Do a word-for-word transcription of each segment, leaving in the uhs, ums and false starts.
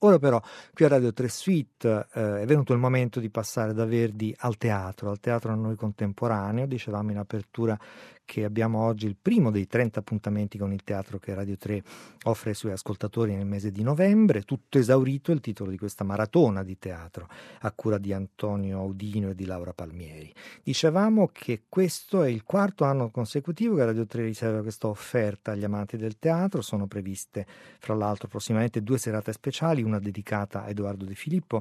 Ora però qui a Radio tre Suite eh, è venuto il momento di passare da Verdi al teatro, al teatro a noi contemporaneo. Dicevamo in apertura che abbiamo oggi il primo dei trenta appuntamenti con il teatro che Radio tre offre ai suoi ascoltatori nel mese di novembre. Tutto esaurito è il titolo di questa maratona di teatro a cura di Antonio Audino e di Laura Palmieri. Dicevamo che questo è il quarto anno consecutivo che Radio tre riserva questa offerta agli amanti del teatro. Sono previste fra l'altro prossimamente due serate speciali, una dedicata a Edoardo De Filippo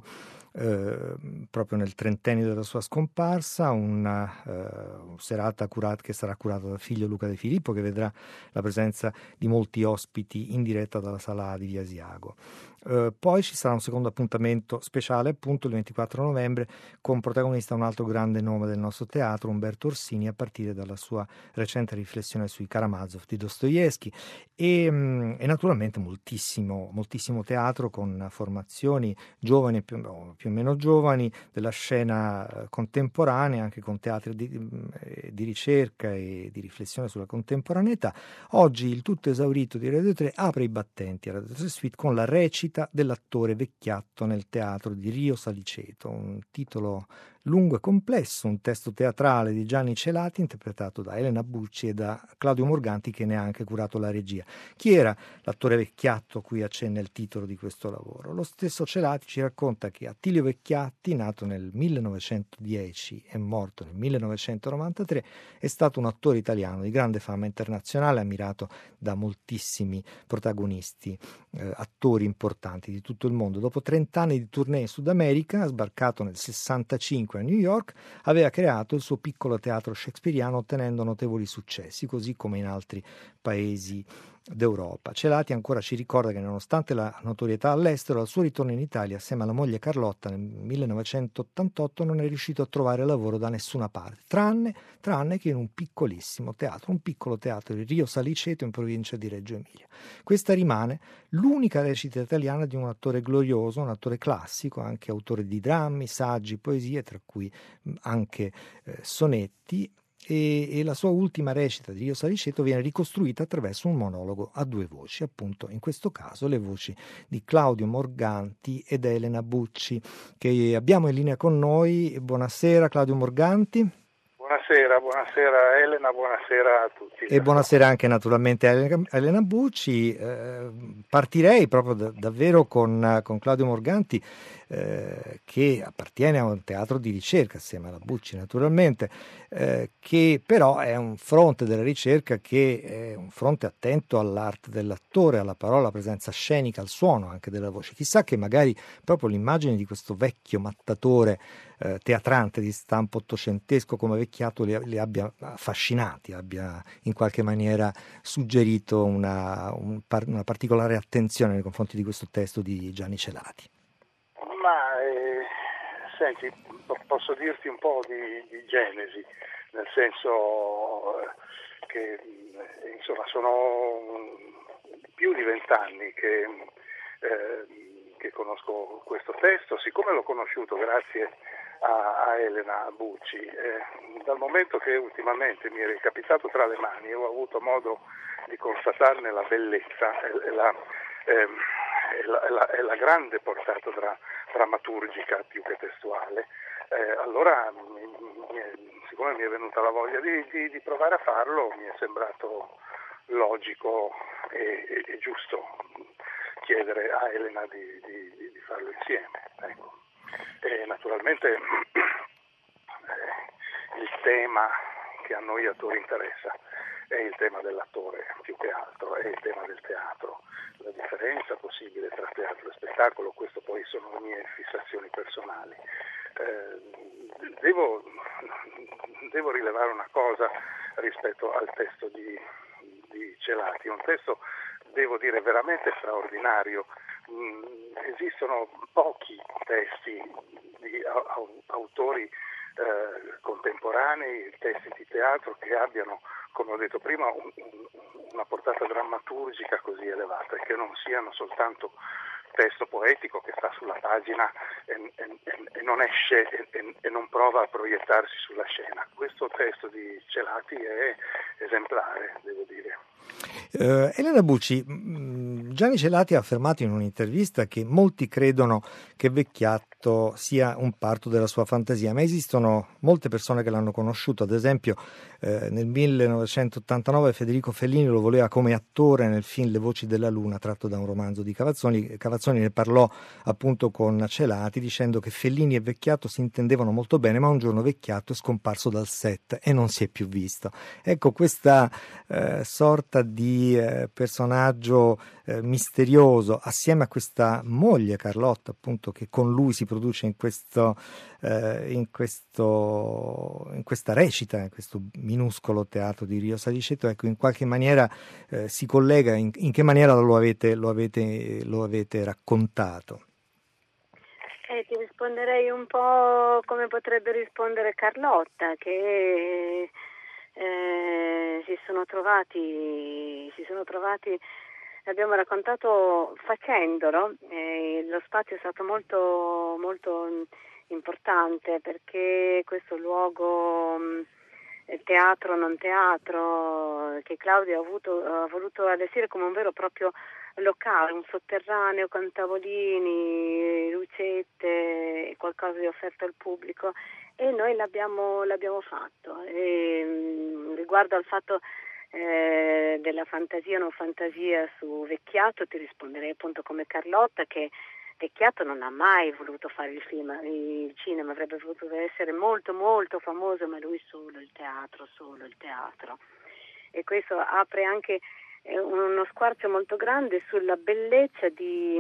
eh, proprio nel trentennio della sua scomparsa, una eh, serata curata, che sarà curata dal figlio Luca De Filippo, che vedrà la presenza di molti ospiti in diretta dalla sala di Via Asiago. Uh, poi ci sarà un secondo appuntamento speciale, appunto il ventiquattro novembre, con protagonista un altro grande nome del nostro teatro, Umberto Orsini, a partire dalla sua recente riflessione sui Karamazov di Dostoevskij e, um, e naturalmente moltissimo, moltissimo teatro con formazioni giovani e più, no, più o meno giovani della scena uh, contemporanea, anche con teatri di, uh, di ricerca e di riflessione sulla contemporaneità. Oggi il tutto esaurito di Radio tre apre i battenti a Radio tre Suite con la recita dell'attore Vecchiatto nel teatro di Rio Saliceto, un titolo lungo e complesso, un testo teatrale di Gianni Celati interpretato da Elena Bucci e da Claudio Morganti, che ne ha anche curato la regia. Chi era l'attore Vecchiatto a cui accenna il titolo di questo lavoro? Lo stesso Celati ci racconta che Attilio Vecchiatti, nato nel millenovecentodieci e morto nel millenovecentonovantatré, è stato un attore italiano di grande fama internazionale, ammirato da moltissimi protagonisti, eh, attori importanti di tutto il mondo. Dopo trent'anni di tournée in Sud America, sbarcato nel sessantacinque a New York, aveva creato il suo piccolo teatro shakespeariano, ottenendo notevoli successi, così come in altri paesi d'Europa. Celati ancora ci ricorda che nonostante la notorietà all'estero, al suo ritorno in Italia assieme alla moglie Carlotta nel millenovecentottantotto non è riuscito a trovare lavoro da nessuna parte, tranne, tranne che in un piccolissimo teatro, un piccolo teatro di Rio Saliceto in provincia di Reggio Emilia. Questa rimane l'unica recita italiana di un attore glorioso, un attore classico, anche autore di drammi, saggi, poesie, tra cui anche eh, sonetti. E, e la sua ultima recita di Rio Saliceto viene ricostruita attraverso un monologo a due voci, appunto in questo caso le voci di Claudio Morganti ed Elena Bucci, che abbiamo in linea con noi. Buonasera Claudio Morganti. Buonasera, buonasera Elena, buonasera a tutti. E buonasera anche naturalmente a Elena Bucci. Eh, partirei proprio da, davvero con, con Claudio Morganti, eh, che appartiene a un teatro di ricerca assieme alla Bucci naturalmente, eh, che però è un fronte della ricerca che è un fronte attento all'arte dell'attore, alla parola, alla presenza scenica, al suono anche della voce. Chissà che magari proprio l'immagine di questo vecchio mattatore eh, teatrante di stampo ottocentesco come Vecchiato li, li abbia affascinati, abbia in qualche maniera suggerito una, un, una particolare attenzione nei confronti di questo testo di Gianni Celati. Ma eh, senti, posso dirti un po' di, di genesi, nel senso che insomma sono più di vent'anni che, eh, che conosco questo testo, siccome l'ho conosciuto grazie a, a Elena Bucci, eh, dal momento che ultimamente mi è capitato tra le mani e ho avuto modo di constatarne la bellezza e la, eh, e la, e la, e la grande portata dra, drammaturgica più che testuale, eh, allora mi, mi è, siccome mi è venuta la voglia di, di, di provare a farlo, mi è sembrato logico e, e, e giusto chiedere a Elena di, di, di farlo insieme. Ecco. E naturalmente eh, il tema che a noi attori interessa è il tema dell'attore più che altro, è il tema del teatro, la differenza possibile tra teatro e spettacolo. Questo poi sono le mie fissazioni personali. Eh, devo, devo rilevare una cosa rispetto al testo di, di Celati, un testo devo dire veramente straordinario. Mm, esistono pochi testi di au, autori eh, contemporanei, testi di teatro che abbiano, come ho detto prima, un, un, una portata drammaturgica così elevata e che non siano soltanto testo poetico che sta sulla pagina e, e, e non esce e, e non prova a proiettarsi sulla scena. Questo testo di Celati è esemplare, devo dire. Uh, Elena Bucci, mh, Gianni Celati ha affermato in un'intervista che molti credono che Vecchiatto sia un parto della sua fantasia, ma esistono molte persone che l'hanno conosciuto. Ad esempio eh, nel millenovecentottantanove Federico Fellini lo voleva come attore nel film Le voci della luna, tratto da un romanzo di Cavazzoni. Cavazzoni ne parlò appunto con Celati dicendo che Fellini e Vecchiatto si intendevano molto bene, ma un giorno Vecchiatto è scomparso dal set e non si è più visto. Ecco, questa eh, sorta di eh, personaggio eh, misterioso assieme a questa moglie Carlotta, appunto, che con lui si produce in questo eh, in questo in questa recita, in questo minuscolo teatro di Rio Saliceto, ecco, in qualche maniera eh, si collega. In, in che maniera lo avete lo avete lo avete raccontato? Eh, ti risponderei un po' come potrebbe rispondere Carlotta, che eh, si sono trovati si sono trovati abbiamo raccontato facendolo. Eh, lo spazio è stato molto molto importante, perché questo luogo mh, teatro non teatro che Claudio ha, avuto, ha voluto allestire come un vero e proprio locale, un sotterraneo con tavolini, lucette, qualcosa di offerto al pubblico, e noi l'abbiamo, l'abbiamo fatto. E, mh, riguardo al fatto eh, della fantasia o non fantasia su Vecchiatto, ti risponderei appunto come Carlotta, che Vecchiatto non ha mai voluto fare il film, il cinema, avrebbe voluto essere molto molto famoso, ma lui solo il teatro, solo il teatro. E questo apre anche uno squarcio molto grande sulla bellezza di,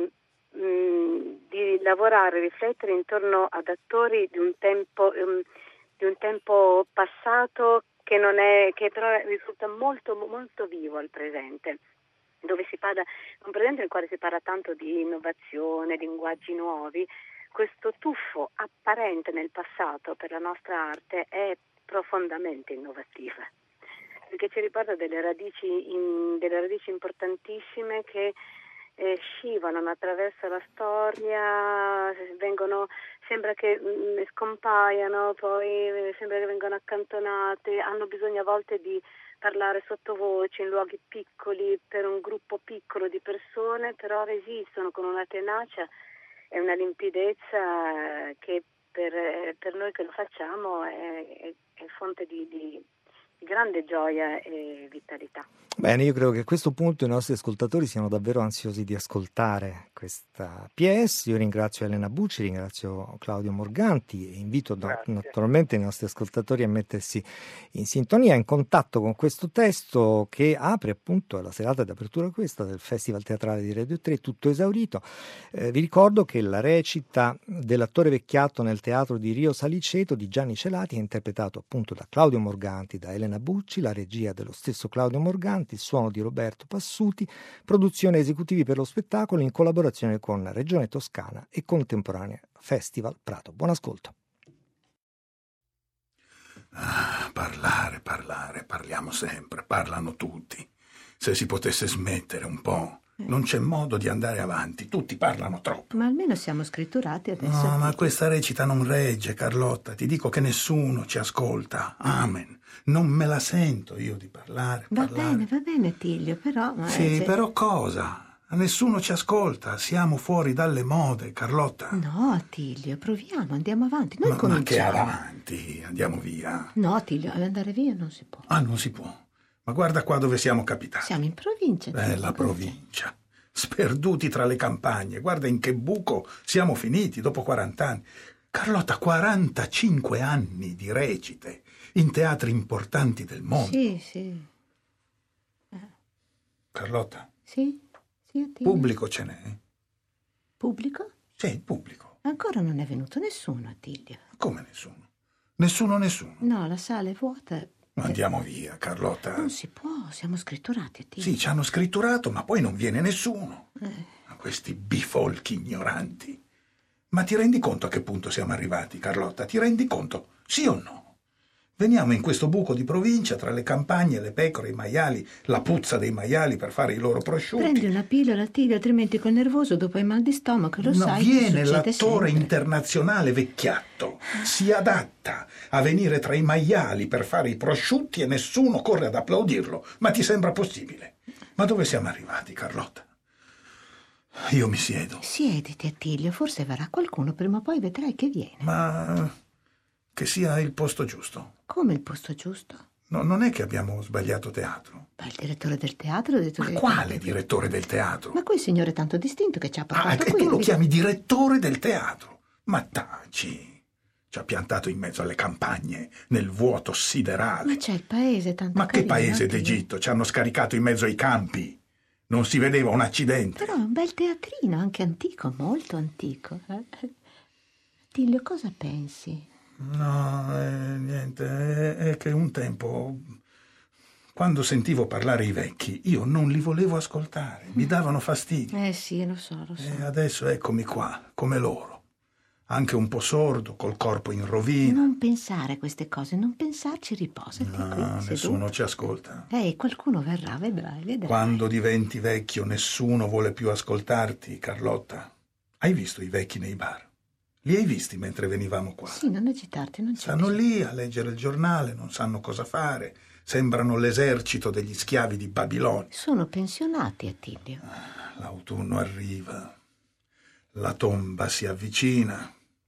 mh, di lavorare, riflettere intorno ad attori di un tempo, um, di un tempo passato che non è, che però risulta molto molto vivo al presente, dove si parla, un presente nel quale si parla tanto di innovazione, linguaggi nuovi. Questo tuffo apparente nel passato per la nostra arte è profondamente innovativa, perché ci riporta delle radici, in, delle radici importantissime che eh, scivolano attraverso la storia, vengono, sembra che mh, scompaiano, poi sembra che vengano accantonate, hanno bisogno a volte di parlare sottovoce in luoghi piccoli per un gruppo piccolo di persone, però resistono con una tenacia e una limpidezza che per, per noi che lo facciamo è, è, è fonte di, di grande gioia e vitalità. Bene, io credo che a questo punto i nostri ascoltatori siano davvero ansiosi di ascoltare questa pièce. Io ringrazio Elena Bucci, ringrazio Claudio Morganti e invito do, naturalmente i nostri ascoltatori a mettersi in sintonia, in contatto con questo testo che apre appunto la serata d'apertura questa del Festival Teatrale di Radio tre, tutto esaurito. Eh, vi ricordo che la recita dell'attore Vecchiatto nel teatro di Rio Saliceto di Gianni Celati è interpretato appunto da Claudio Morganti, da Elena Bucci, la regia dello stesso Claudio Morganti, il suono di Roberto Passuti, produzione esecutivi per lo spettacolo in collaborazione con Regione Toscana e Contemporanea Festival Prato. Buon ascolto. Ah, parlare, parlare, parliamo sempre, parlano tutti. Se si potesse smettere un po'. Non c'è modo di andare avanti, tutti parlano troppo. Ma almeno siamo scritturati adesso. No, ma questa recita non regge, Carlotta. Ti dico che nessuno ci ascolta. Amen. Non me la sento io di parlare. Va parlare. bene, va bene, Tiglio, però... Ma sì, c'è... però cosa? Nessuno ci ascolta. Siamo fuori dalle mode, Carlotta. No, Tiglio, proviamo, andiamo avanti. Noi ma, cominciamo. Ma che avanti? Andiamo via. No, Tiglio, andare via non si può. Ah, non si può. Ma guarda qua dove siamo capitati. Siamo in provincia. Bella provincia. Sperduti tra le campagne. Guarda in che buco siamo finiti dopo quarant'anni. Carlotta, quarantacinque anni di recite in teatri importanti del mondo. Sì, sì. Eh. Carlotta? Sì, sì, Attilio. Pubblico ce n'è? Pubblico? Sì, pubblico. Ancora non è venuto nessuno, Attilio. Come nessuno? Nessuno, nessuno? No, la sala è vuota. Andiamo via, Carlotta. Non si può, siamo scritturati, Attilio. Sì, ci hanno scritturato, ma poi non viene nessuno. Eh. Questi bifolchi ignoranti. Ma ti rendi conto a che punto siamo arrivati, Carlotta? Ti rendi conto? Sì o no? Veniamo in questo buco di provincia tra le campagne, le pecore, i maiali, la puzza dei maiali per fare i loro prosciutti. Prendi una pillola, Attilio, altrimenti col nervoso dopo hai mal di stomaco, lo no, sai. Viene l'attore sempre. internazionale Vecchiatto. Si adatta a venire tra i maiali per fare i prosciutti e nessuno corre ad applaudirlo. Ma ti sembra possibile? Ma dove siamo arrivati, Carlotta? io mi siedo. Siediti, Attilio, forse verrà qualcuno, prima o poi vedrai che viene. Ma che sia il posto giusto. Come il posto giusto? No, non è che abbiamo sbagliato teatro. Ma il direttore del teatro ha detto Ma che... quale direttore del teatro? Ma quel signore tanto distinto che ci ha Ah, portato e qui. tu lo vi- chiami direttore del teatro? Ma taci! Ci ha piantato in mezzo alle campagne, nel vuoto siderale. Ma c'è il paese tanto Ma che carino, paese Attilio. d'Egitto? Ci hanno scaricato in mezzo ai campi. Non si vedeva un accidente. Però è un bel teatrino, anche antico, molto antico. Eh? Attilio, cosa pensi? No, eh, niente, è, è che un tempo, quando sentivo parlare i vecchi, io non li volevo ascoltare, mi davano fastidio. Eh sì, lo so, lo so. E adesso eccomi qua, come loro. Anche un po' sordo, col corpo in rovina. Non pensare a queste cose, non pensarci, riposati No, qui, seduto. nessuno ci ascolta. Eh, qualcuno verrà, vedrai, vedrai. Quando diventi vecchio, nessuno vuole più ascoltarti, Carlotta. Hai visto i vecchi nei bar? Li hai visti mentre venivamo qua? Sì, non agitarti, non c'è Stanno bisogno. lì a leggere il giornale, non sanno cosa fare. Sembrano l'esercito degli schiavi di Babilonia. Sono pensionati, Attilio. L'autunno arriva, la tomba si avvicina,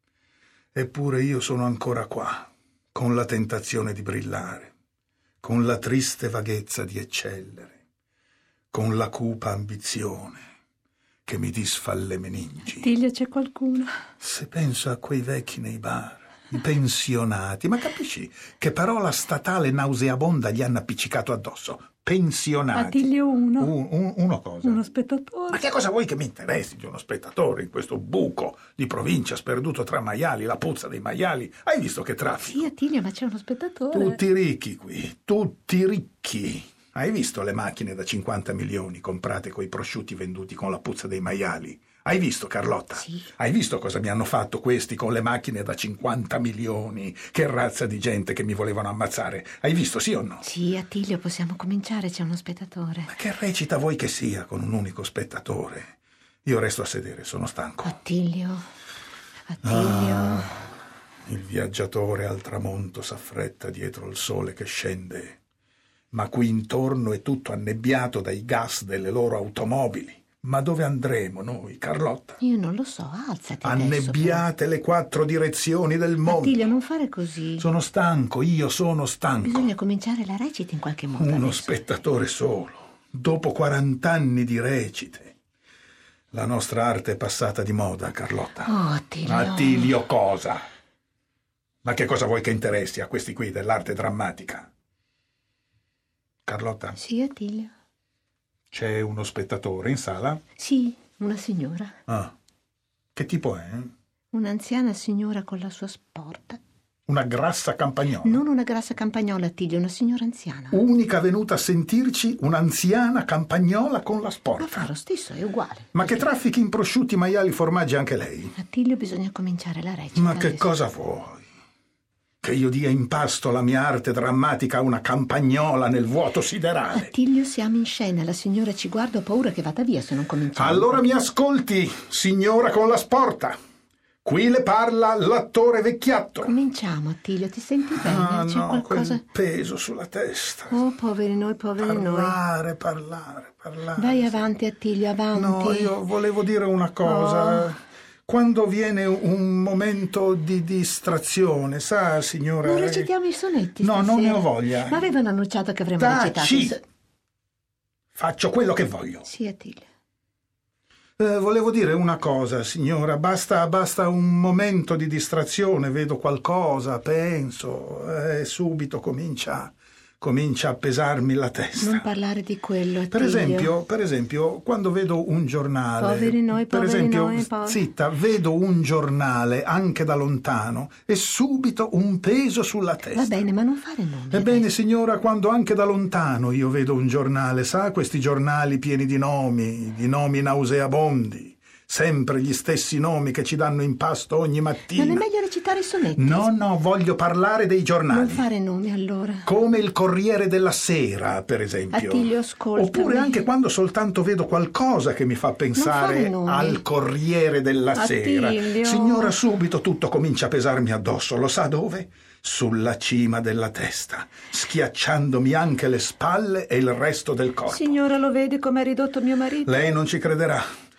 eppure io sono ancora qua, con la tentazione di brillare, con la triste vaghezza di eccellere, con la cupa ambizione che mi disfa le meningi. Attilio, c'è qualcuno? Se penso a quei vecchi nei bar, i pensionati, ma capisci che parola statale nauseabonda gli hanno appiccicato addosso? Pensionati. Attilio uno. Un- un- uno cosa? Uno spettatore. Ma che cosa vuoi che mi interessi di uno spettatore in questo buco di provincia sperduto tra maiali, la puzza dei maiali? Hai visto che traffico? Sì, Attilio, ma c'è uno spettatore. Tutti ricchi qui, tutti ricchi. Hai visto le macchine da cinquanta milioni comprate coi prosciutti venduti con la puzza dei maiali? Hai visto, Carlotta? Sì. Hai visto cosa mi hanno fatto questi con le macchine da cinquanta milioni? Che razza di gente che mi volevano ammazzare. Hai visto, sì o no? Sì, Attilio, possiamo cominciare, c'è uno spettatore. Ma che recita vuoi che sia con un unico spettatore? Io resto a sedere, sono stanco. Attilio, Attilio. Ah, il viaggiatore al tramonto s'affretta dietro il sole che scende, ma qui intorno è tutto annebbiato dai gas delle loro automobili. Ma dove andremo noi, Carlotta? Io non lo so, alzati adesso. Annebbiate le quattro direzioni del però. mondo. Attilio, non fare così. Sono stanco, io sono stanco. Bisogna cominciare la recita in qualche modo. Uno adesso. spettatore solo, dopo quarant'anni di recite. La nostra arte è passata di moda, Carlotta. Oh, Attilio. Attilio cosa? Ma che cosa vuoi che interessi a questi qui dell'arte drammatica? Carlotta, Sì, Attilio. c'è uno spettatore in sala? Sì, una signora. Ah, che tipo è? Un'anziana signora con la sua sporta. Una grassa campagnola? Non una grassa campagnola, Attilio, una signora anziana. Unica venuta a sentirci, un'anziana campagnola con la Ma sporta. fa lo stesso, è uguale. Ma che traffichi in prosciutti, maiali, formaggi anche lei? Attilio, bisogna cominciare la recita. Ma che adesso. cosa vuoi? Che io dia in pasto la mia arte drammatica a una campagnola nel vuoto siderale? Attilio, siamo in scena, la signora ci guarda, ho paura che vada via se non cominciamo. Allora mi ascolti, signora con la sporta. Qui le parla l'attore vecchiatto. Cominciamo, Attilio, ti senti bene? Ah, C'è no, qualcosa... quel peso sulla testa. Oh, poveri noi, poveri noi. Parlare, parlare, parlare. Vai avanti, Attilio, avanti. No, io volevo dire una cosa. Oh. Quando viene un momento di distrazione, sa, signora... Non recitiamo i sonetti No, stasera. non ne ho voglia. Ma avevano annunciato che avremmo Taci! recitato i so- Faccio quello che voglio. Sì, Attilio. Eh, volevo dire una cosa, signora. Basta, basta un momento di distrazione, vedo qualcosa, penso, e subito comincia, comincia a pesarmi la testa. Non parlare di quello, Attilio. Per esempio, per esempio, quando vedo un giornale... Poveri noi, per poveri esempio, noi, poveri- zitta, vedo un giornale anche da lontano e subito un peso sulla testa. Va bene, ma non fare nomi. Ebbene, adesso. signora, quando anche da lontano io vedo un giornale, sa, questi giornali pieni di nomi, di nomi nauseabondi, sempre gli stessi nomi che ci danno in pasto ogni mattina. Non è meglio recitare i sonetti? No, no, voglio parlare dei giornali. Non fare nomi, allora. Come il Corriere della Sera, per esempio. Attilio, ascoltami. Oppure anche quando soltanto vedo qualcosa che mi fa pensare fare nomi. al Corriere della Sera. Attilio. Signora, subito tutto comincia a pesarmi addosso. Lo sa dove? Sulla cima della testa, schiacciandomi anche le spalle e il resto del corpo. Signora, lo vede come è ridotto mio marito? Lei non ci crederà,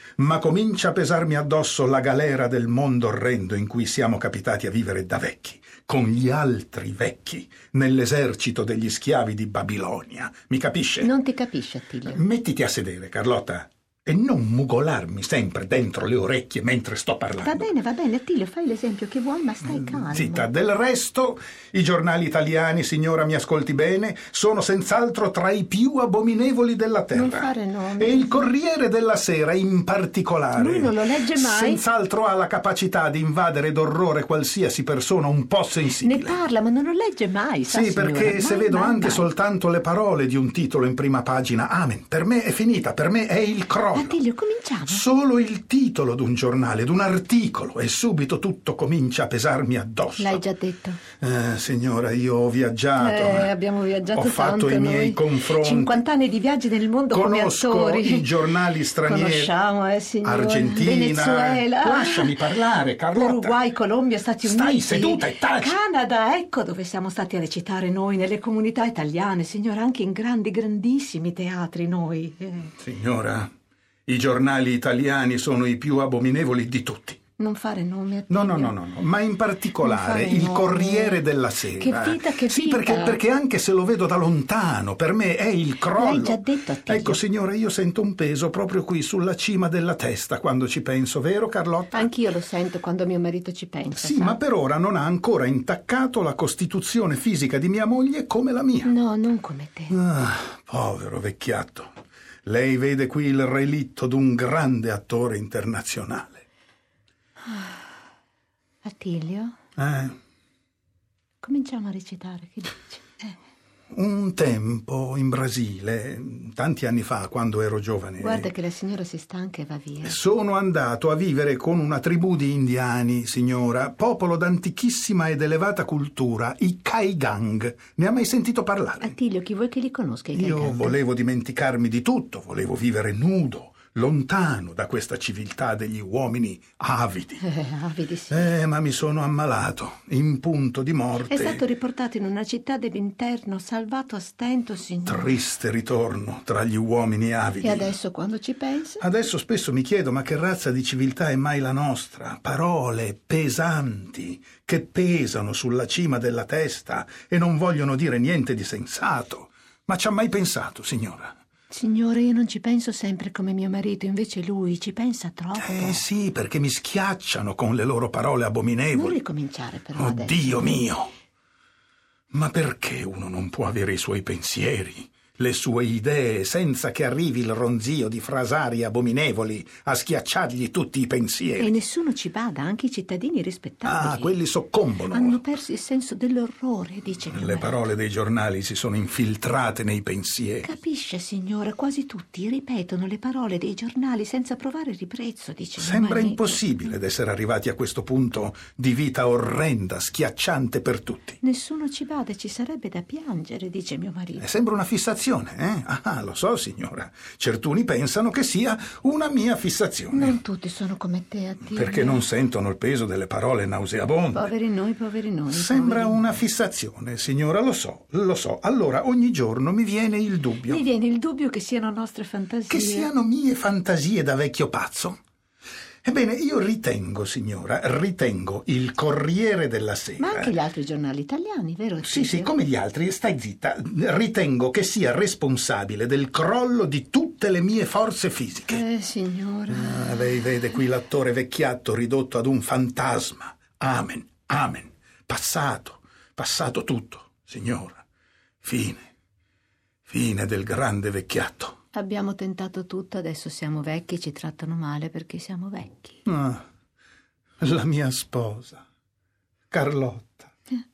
ma comincia a pesarmi addosso la galera del mondo orrendo in cui siamo capitati a vivere da vecchi, con gli altri vecchi, nell'esercito degli schiavi di Babilonia. Mi capisce? Non ti capisce, Attilio. Mettiti a sedere, Carlotta, e non mugolarmi sempre dentro le orecchie mentre sto parlando. Va bene, va bene, Attilio, fai l'esempio che vuoi, ma stai calmo. Zitta, del resto, i giornali italiani, signora, mi ascolti bene, sono senz'altro tra i più abominevoli della terra. Non fare nomi. E il Corriere della Sera, in particolare, lui non lo legge mai. Senz'altro ha la capacità di invadere d'orrore qualsiasi persona un po' sensibile. Ne parla, ma non lo legge mai, sa, Sì, signora, perché mai, se vedo mai, anche mai. soltanto le parole di un titolo in prima pagina, amen, per me è finita, per me è il crollo. Attilio, cominciamo. Solo il titolo d'un giornale, d'un articolo, e subito tutto comincia a pesarmi addosso. L'hai già detto. Eh, signora, io ho viaggiato. Eh, abbiamo viaggiato ho tanto fatto i miei noi. confronti. cinquanta anni di viaggi nel mondo Conosco come attori. i giornali stranieri. Conosciamo, eh, signora. Argentina. Venezuela. Lasciami parlare, Carlotta. Uruguay, Colombia, Stati Stai Uniti. seduta e taci. Canada, ecco dove siamo stati a recitare noi, nelle comunità italiane, signora, anche in grandi, grandissimi teatri noi. Eh. Signora, i giornali italiani sono i più abominevoli di tutti. Non fare nomi, Attilio. No, no, no, no, no, ma in particolare Non fare il nomi. Corriere della Sera. Che vita, che Sì, vita. perché, perché anche se lo vedo da lontano, per me è il crollo. L'hai già detto, Attilio. Ecco, signora, io sento un peso proprio qui sulla cima della testa quando ci penso, vero, Carlotta? Anch'io lo sento quando mio marito ci pensa. Sì, sa? ma per ora non ha ancora intaccato la costituzione fisica di mia moglie come la mia. No, non come te. Ah, povero vecchiatto. Lei vede qui il relitto d'un grande attore internazionale. Attilio, Eh? cominciamo a recitare, che dici? Eh. Un tempo in Brasile, tanti anni fa, quando ero giovane, Guarda che la signora si stanca e va via. sono andato a vivere con una tribù di indiani, signora, popolo d'antichissima ed elevata cultura, i Kaigang. Ne ha mai sentito parlare? Attilio, chi vuoi che li conosca i Io Kaigang? volevo dimenticarmi di tutto, volevo vivere nudo, lontano da questa civiltà degli uomini avidi. Eh, avidi sì. Eh, ma mi sono ammalato, in punto di morte. È stato riportato in una città dell'interno, salvato a stento, signore. Triste ritorno tra gli uomini avidi. E adesso quando ci pensa? Adesso spesso mi chiedo, ma che razza di civiltà è mai la nostra? Parole pesanti, che pesano sulla cima della testa e non vogliono dire niente di sensato. Ma ci ha mai pensato, signora? Signore, io non ci penso sempre come mio marito, invece lui ci pensa troppo. Eh sì, perché mi schiacciano con le loro parole Non abominevoli. ricominciare però Oh adesso. Dio mio! Ma perché uno non può avere i suoi pensieri, le sue idee, senza che arrivi il ronzio di frasari abominevoli a schiacciargli tutti i pensieri? E nessuno ci bada, anche i cittadini rispettabili. Ah, quelli soccombono. Hanno perso il senso dell'orrore, dice mio Le marito. parole dei giornali si sono infiltrate nei pensieri. Capisce, signora, quasi tutti ripetono le parole dei giornali senza provare ribrezzo, dice mio Sembra marito. impossibile d'essere arrivati a questo punto di vita orrenda, schiacciante per tutti. Nessuno ci bada, ci sarebbe da piangere, dice mio marito. E sembra una fissazione, eh? Ah, lo so, signora. Certuni pensano che sia una mia fissazione. Non tutti sono come te, Attilio. Perché non sentono il peso delle parole nauseabonde. Poveri noi, poveri noi. Sembra poveri una fissazione, signora, lo so, lo so. Allora ogni giorno mi viene il dubbio Mi viene il dubbio che siano nostre fantasie. che siano mie fantasie da vecchio pazzo. Ebbene, io ritengo, signora, ritengo il Corriere della Sera. Ma anche gli altri giornali italiani, vero? Sì, sì, come gli altri, stai zitta. Ritengo che sia responsabile del crollo di tutte le mie forze fisiche. Eh, signora. Ah, lei vede qui l'attore vecchiatto ridotto ad un fantasma. Amen, amen. Passato, passato tutto, signora. Fine, fine del grande vecchiatto. Abbiamo tentato tutto, adesso siamo vecchi e ci trattano male perché siamo vecchi. Ah, la mia sposa, Carlotta.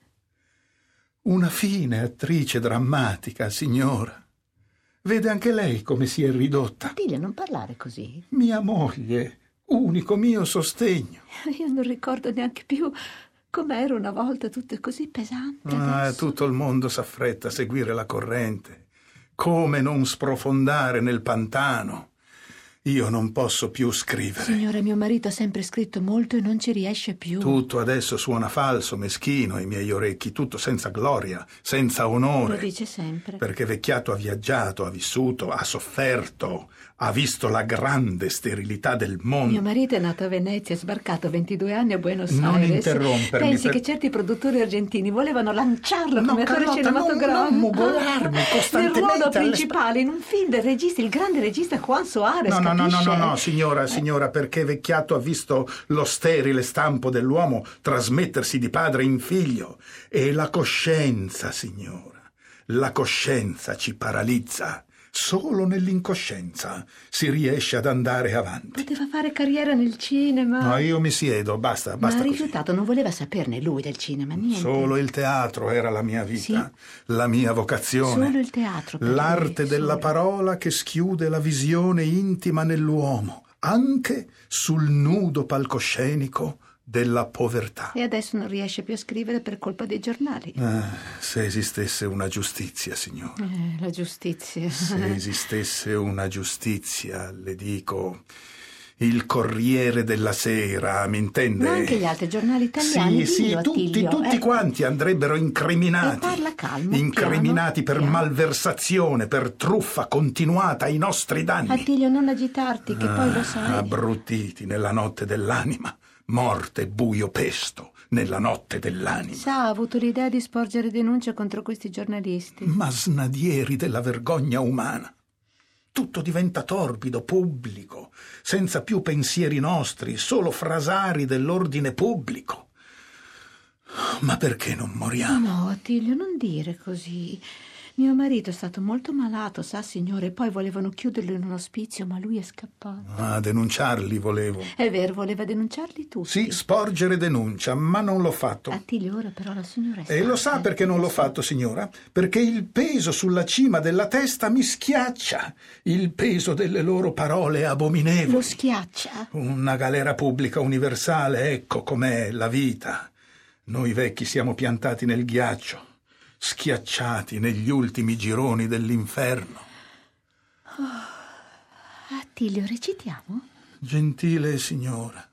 Una fine attrice drammatica, signora. Vede anche lei come si è ridotta. Attilio, non parlare così. Mia moglie, unico mio sostegno. Io non ricordo neanche più com'era una volta, tutto così pesante. Ah, adesso. tutto il mondo s'affretta a seguire la corrente. Come non sprofondare nel pantano? Io non posso più scrivere. Signore, mio marito ha sempre scritto molto e non ci riesce più. Tutto adesso suona falso, meschino ai miei orecchi, tutto senza gloria, senza onore. Lo dice sempre. Perché vecchiato ha viaggiato, ha vissuto, ha sofferto, ha visto la grande sterilità del mondo. Mio marito è nato a Venezia, è sbarcato a ventidue anni a Buenos non Aires. Non interrompermi. Pensi per... che certi produttori argentini volevano lanciarlo no, come attore Carlotta, cinematografico. Non, non mugolarmi costantemente. Nel ruolo alle... principale in un film del regista, il grande regista Juan Soares. No, no, no, no, no, no, eh? signora, signora, perché Vecchiato ha visto lo sterile stampo dell'uomo trasmettersi di padre in figlio. E la coscienza, signora, la coscienza ci paralizza. Solo nell'incoscienza si riesce ad andare avanti. Poteva fare carriera nel cinema. No, io mi siedo, basta, basta Ma ha così. rifiutato, non voleva saperne lui del cinema, niente. Solo il teatro era la mia vita, sì. La mia vocazione. Solo il teatro. Per l'arte lui, della solo. parola che schiude la visione intima nell'uomo, anche sul nudo palcoscenico della povertà. E adesso non riesce più a scrivere per colpa dei giornali. Ah, se esistesse una giustizia, signora. Eh, la giustizia. Se esistesse una giustizia, le dico, il Corriere della Sera, mi intende? Ma anche gli altri giornali italiani. Sì, sì, dillo, tutti, Attilio, tutti eh. quanti andrebbero incriminati. E parla calmo, incriminati piano, per piano. malversazione, per truffa continuata ai nostri danni. Attilio, non agitarti, che ah, poi lo sai. Abbruttiti nella notte dell'anima. Morte buio pesto nella notte dell'anima. Sa, ha avuto l'idea di sporgere denuncia contro questi giornalisti. Masnadieri della vergogna umana. Tutto diventa torbido, pubblico, senza più pensieri nostri, solo frasari dell'ordine pubblico. Ma perché non moriamo? No, Attilio, non dire così. Mio marito è stato molto malato, sa, signore, poi volevano chiuderlo in un ospizio, ma lui è scappato. Ah, denunciarli volevo. È vero, voleva denunciarli tutti. Sì, sporgere denuncia, ma non l'ho fatto. Attilio, ora però la signora è E lo sa perché non l'ho fatto, signora? Perché il peso sulla cima della testa mi schiaccia. Il peso delle loro parole abominevoli. Lo schiaccia? Una galera pubblica universale, ecco com'è la vita. Noi vecchi siamo piantati nel ghiaccio, schiacciati negli ultimi gironi dell'inferno. Oh, Attilio, recitiamo? Gentile signora,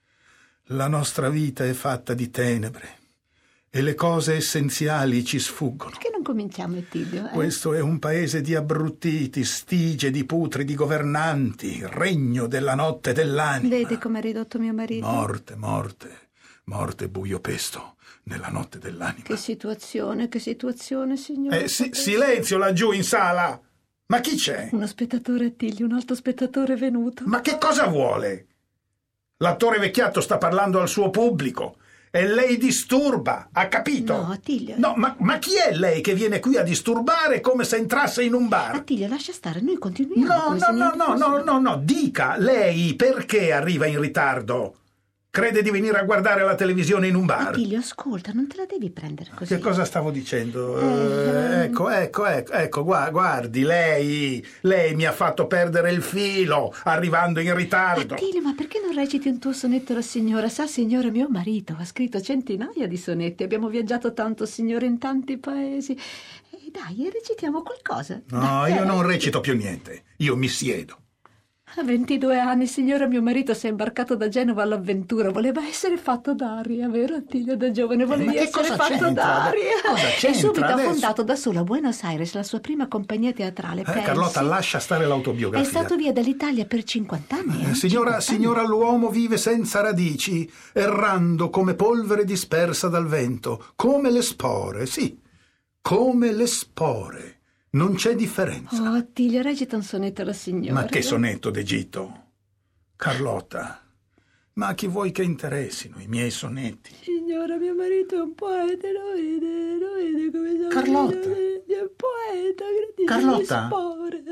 la nostra vita è fatta di tenebre e le cose essenziali ci sfuggono. Perché non cominciamo, Attilio? Eh? Questo è un paese di abbruttiti, stige di putridi governanti, regno della notte dell'anima. Vede come è ridotto mio marito? Morte, morte, morte buio pesto nella notte dell'anima. Che situazione, che situazione, signore. Eh, si- silenzio laggiù in sala! Ma chi c'è? Uno spettatore, Attilio, un altro spettatore è venuto. Ma che cosa vuole? L'attore Vecchiato sta parlando al suo pubblico e lei disturba, ha capito? No, Attilio. No, ma, ma chi è lei che viene qui a disturbare come se entrasse in un bar? Attilio, lascia stare, noi continuiamo. No, come no, se no, niente no, fosse- no, no, no, dica, lei perché arriva in ritardo? Crede di venire a guardare la televisione in un bar? Attilio, ascolta, non te la devi prendere così. Che cosa stavo dicendo? Eh, Eh, ecco, ecco, ecco, ecco, gua- guardi, lei, lei mi ha fatto perdere il filo arrivando in ritardo. Attilio, ma perché non reciti un tuo sonetto alla signora? Sa, signore, mio marito ha scritto centinaia di sonetti. Abbiamo viaggiato tanto, signore, in tanti paesi. E dai, recitiamo qualcosa. No, Dai, io eh. non recito più niente, io mi siedo. A ventidue anni, signora, mio marito si è imbarcato da Genova all'avventura. Voleva essere fatto d'aria, vero, Attilio? Da giovane volevi ma che essere cosa fatto c'entra? d'aria. Cosa E c'entra subito adesso? ha fondato da solo a Buenos Aires la sua prima compagnia teatrale. Eh, pensi? Carlotta, lascia stare È l'autobiografia. stato via dall'Italia per cinquanta anni. Eh, eh? signora, cinquanta signora, l'uomo vive senza radici, errando come polvere dispersa dal vento, come le spore, sì, come le spore. Non c'è differenza. anni. Oh, Attilio, recita un sonetto alla signora. Ma che sonetto d'Egitto? Carlotta, ma a chi vuoi che interessino i miei sonetti? Signora, mio marito è un poeta, lo vede, lo vede come sono. Carlotta. È un poeta, grandissimo Carlotta. spore.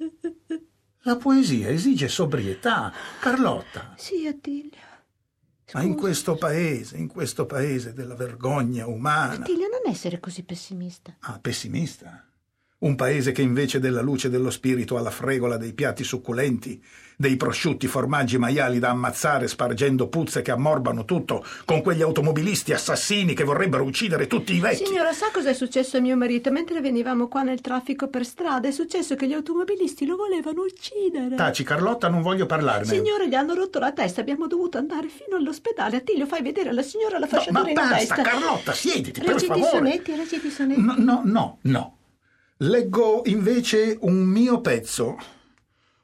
La poesia esige sobrietà, Carlotta. Sì, Attilio. Ma in Scusi. questo paese, in questo paese della vergogna umana... Attilio, non essere così pessimista. Ah, pessimista? Un paese che invece della luce dello spirito ha la fregola dei piatti succulenti, dei prosciutti, formaggi, maiali da ammazzare spargendo puzze che ammorbano tutto, con quegli automobilisti assassini che vorrebbero uccidere tutti i vecchi. Signora, sa cosa è successo a mio marito? Mentre venivamo qua nel traffico per strada, è successo che gli automobilisti lo volevano uccidere. Taci, Carlotta, non voglio parlarne. Signore, gli hanno rotto la testa, abbiamo dovuto andare fino all'ospedale. Attilio, fai vedere alla signora la No, ma fasciatura in basta, testa. Carlotta, siediti, per Reciti i favore. sonetti, reciti i sonetti. No, no, no, no. Leggo invece un mio pezzo,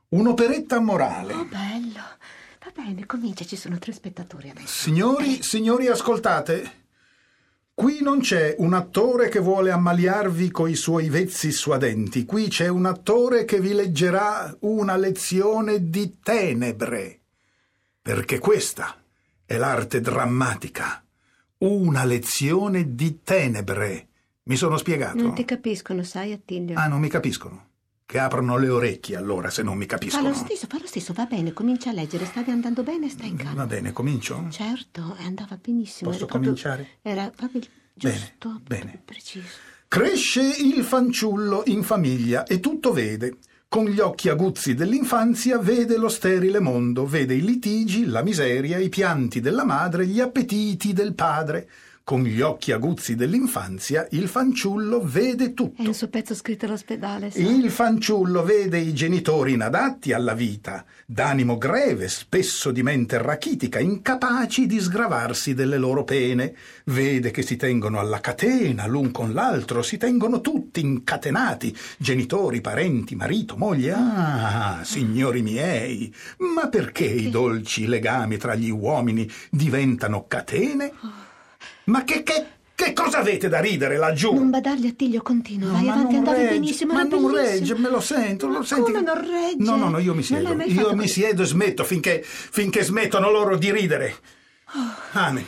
Un'operetta morale. Oh, bello. Va bene, comincia, ci sono tre spettatori adesso. Signori, signori, ascoltate. Qui non c'è un attore che vuole ammaliarvi coi suoi vezzi suadenti. Qui c'è un attore che vi leggerà una lezione di tenebre. Perché questa è l'arte drammatica. Una lezione di tenebre. Mi sono spiegato? Non ti capiscono, sai, Attilio. Ah, non mi capiscono. Che aprono le orecchie allora se non mi capiscono. Fa lo stesso, fa lo stesso, va bene, comincia a leggere. Stavi andando bene, stai calmo. Va bene, comincio? Certo, andava benissimo. Posso era proprio- cominciare? Era proprio giusto, Bene, bene. preciso. Cresce il fanciullo in famiglia e tutto vede. Con gli occhi aguzzi dell'infanzia vede lo sterile mondo, vede i litigi, la miseria, i pianti della madre, gli appetiti del padre. Con gli occhi aguzzi dell'infanzia il fanciullo vede tutto. È un suo pezzo scritto all'ospedale, sai? Il fanciullo vede i genitori inadatti alla vita, d'animo greve, spesso di mente rachitica, incapaci di sgravarsi delle loro pene. Vede che si tengono alla catena l'un con l'altro, si tengono tutti incatenati, genitori, parenti, marito, moglie. Ah, signori miei, ma perché i dolci legami tra gli uomini diventano catene? Ma che, che, che cosa avete da ridere laggiù? Non badargli, Attilio, continua. Vai ma avanti, non andavi regge, benissimo, ma era non bellissimo. regge, me lo sento, Ma lo senti come che- non regge? No, no, no, io mi Non siedo. l'hai mai Io fatto mi così? siedo e smetto finché, finché smettono loro di ridere. Amen.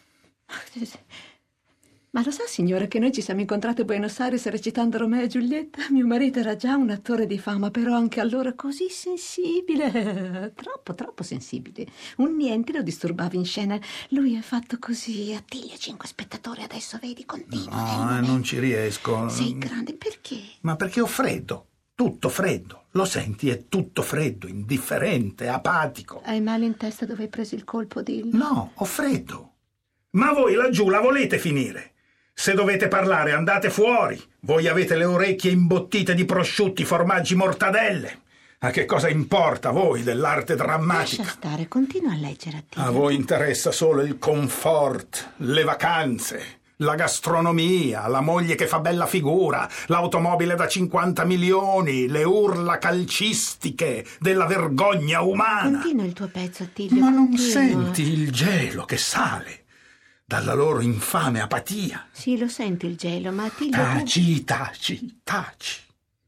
Ma lo sa, signore, che noi ci siamo incontrati a Buenos Aires recitando Romeo e Giulietta? Mio marito era già un attore di fama, però anche allora così sensibile. Troppo, troppo sensibile. Un niente lo disturbava in scena. Lui è fatto così. Attilio, cinque spettatori, adesso vedi, continua. è il No, eh, momento. non ci riesco. Sei grande, perché? Ma perché ho freddo? Tutto freddo. Lo senti? È tutto freddo, indifferente, apatico. Hai male in testa dove hai preso il colpo, dillo. No, ho freddo. Ma voi laggiù la volete finire? Se dovete parlare, andate fuori. Voi avete le orecchie imbottite di prosciutti, formaggi, mortadelle. A che cosa importa a voi dell'arte drammatica? Lascia stare, continua a leggere, Attilio. A voi interessa solo il comfort, le vacanze, la gastronomia, la moglie che fa bella figura, l'automobile da cinquanta milioni, le urla calcistiche della vergogna umana. Continua il tuo pezzo, Attilio. Ma non continua. senti il gelo che sale dalla loro infame apatia? Sì, lo sento il gelo, ma Attilio... Taci, taci, taci.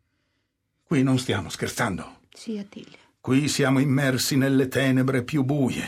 Qui non stiamo scherzando. Sì, Attilio. Qui siamo immersi nelle tenebre più buie.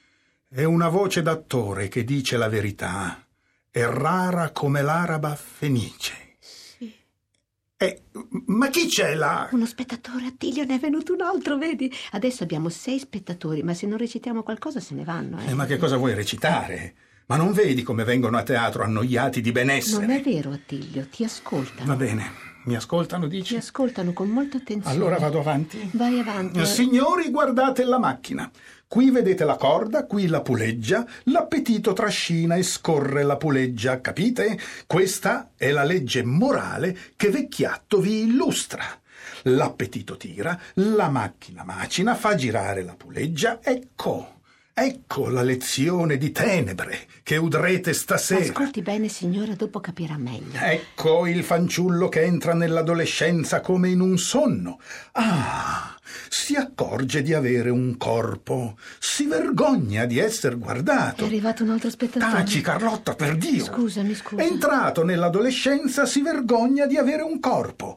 E una voce d'attore che dice la verità è rara come l'araba fenice. Sì. E, ma chi c'è là? Uno spettatore, Attilio, ne è venuto un altro, vedi? Adesso abbiamo sei spettatori, ma se non recitiamo qualcosa se ne vanno, eh. Eh, ma che cosa vuoi recitare? Ma non vedi come vengono a teatro annoiati di benessere? Non è vero, Attilio, ti ascoltano. Va bene, mi ascoltano, Ti dici? ascoltano con molta attenzione. Allora vado avanti? Vai avanti. Signori, guardate la macchina. Qui vedete la corda, qui la puleggia, l'appetito trascina e scorre la puleggia, capite? Questa è la legge morale che Vecchiatto vi illustra. L'appetito tira, la macchina macina, fa girare la puleggia, ecco. Ecco la lezione di tenebre che udrete stasera. Ascolti bene, signora, dopo capirà meglio. Ecco il fanciullo che entra nell'adolescenza come in un sonno. Ah, si accorge di avere un corpo, si vergogna di essere guardato. È arrivato un altro spettatore. Taci, Carlotta, per Dio. Scusami, scusa. Entrato nell'adolescenza si vergogna di avere un corpo.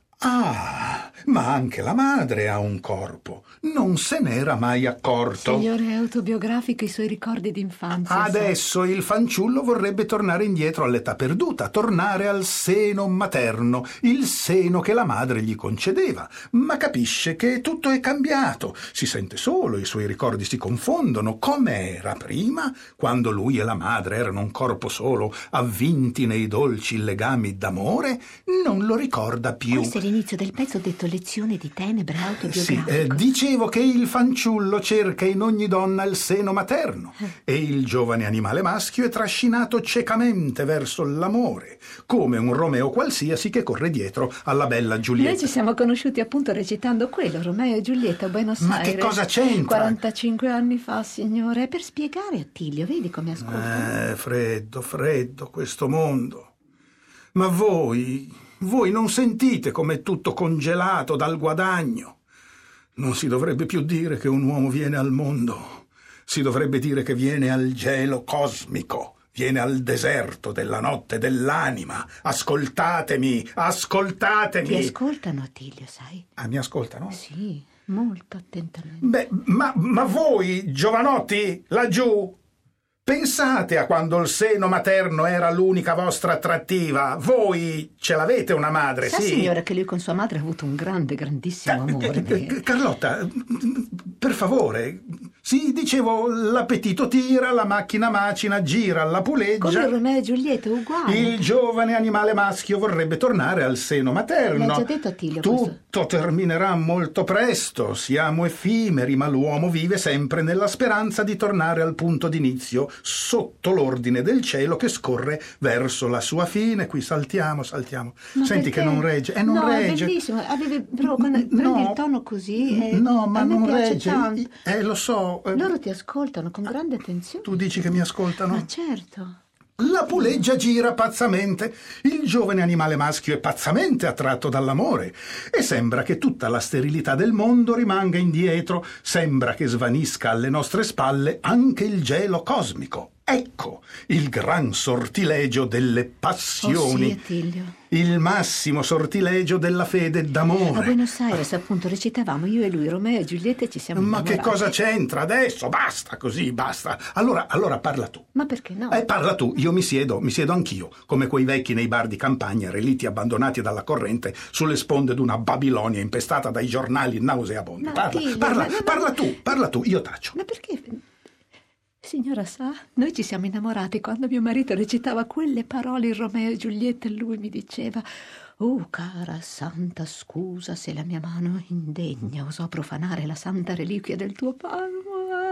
Ah, ma anche la madre ha un corpo. Non se n'era mai accorto. Signore, è autobiografico i suoi ricordi d'infanzia. Adesso il fanciullo vorrebbe tornare indietro all'età perduta, tornare al seno materno, il seno che la madre gli concedeva, ma capisce che tutto è cambiato, si sente solo, i suoi ricordi si confondono, come era prima, quando lui e la madre erano un corpo solo, avvinti nei dolci legami d'amore, non lo ricorda più. Questo è l'inizio del pezzo detto lezione di tenebre Sì, autobiografico. eh, dicevo che il fanciullo cerca in ogni donna il seno materno e il giovane animale maschio è trascinato ciecamente verso l'amore, come un Romeo qualsiasi che corre dietro alla bella Giulietta. Noi ci siamo conosciuti appunto recitando quello, Romeo e Giulietta a Buenos Ma Aires. che cosa c'entra? quarantacinque anni fa, signore. È per spiegare, Attilio, vedi come ascolta. Eh, freddo, freddo questo mondo. Ma voi, voi non sentite com'è tutto congelato dal guadagno? Non si dovrebbe più dire che un uomo viene al mondo. Si dovrebbe dire che viene al gelo cosmico, viene al deserto della notte dell'anima. Ascoltatemi, ascoltatemi. Ti ascoltano, Attilio, sai? Ah, mi ascoltano? Sì, molto attentamente. Beh, ma, ma voi, giovanotti, laggiù, pensate a quando il seno materno era l'unica vostra attrattiva. Voi ce l'avete una madre, Sa, sì? signora, che lui con sua madre ha avuto un grande, grandissimo amore. Eh, eh, Carlotta, per favore, sì, dicevo, l'appetito tira, la macchina macina, gira, la puleggia. Come Romeo e Giulietta, uguale. Il giovane animale maschio vorrebbe tornare al seno materno. L'ha già detto Attilio Tutto questo. terminerà molto presto, siamo effimeri, ma l'uomo vive sempre nella speranza di tornare al punto d'inizio, sotto l'ordine del cielo che scorre verso la sua fine. Qui saltiamo, saltiamo. Ma Senti perché? che non regge. Eh, non no, regge. è bellissimo. Avevi, però quando No. prendi il tono così... eh, No, ma a me non piace regge. tanto. Eh, lo so. eh, Loro ti ascoltano con grande attenzione. Tu dici che mi ascoltano? Ma certo. La puleggia gira pazzamente, il giovane animale maschio è pazzamente attratto dall'amore e sembra che tutta la sterilità del mondo rimanga indietro, sembra che svanisca alle nostre spalle anche il gelo cosmico. Ecco il gran sortilegio delle passioni, Oh sì, Attilio. il massimo sortilegio della fede d'amore. A Buenos Aires, appunto, recitavamo io e lui, Romeo e Giulietta, e ci siamo Ma che innamorati. cosa c'entra adesso? Basta così, basta. Allora, allora parla tu. Ma perché no? Eh, parla tu, io mi siedo, mi siedo anch'io, come quei vecchi nei bar di campagna, relitti abbandonati dalla corrente, sulle sponde d'una Babilonia impestata dai giornali nauseabondi. Ma Parla, Attilio, parla, ma- ma- parla tu, parla tu, io taccio. Ma perché? Signora sa, noi ci siamo innamorati quando mio marito recitava quelle parole in Romeo e Giulietta e lui mi diceva: «Oh, cara santa, scusa se la mia mano indegna osò profanare la santa reliquia del tuo palmo».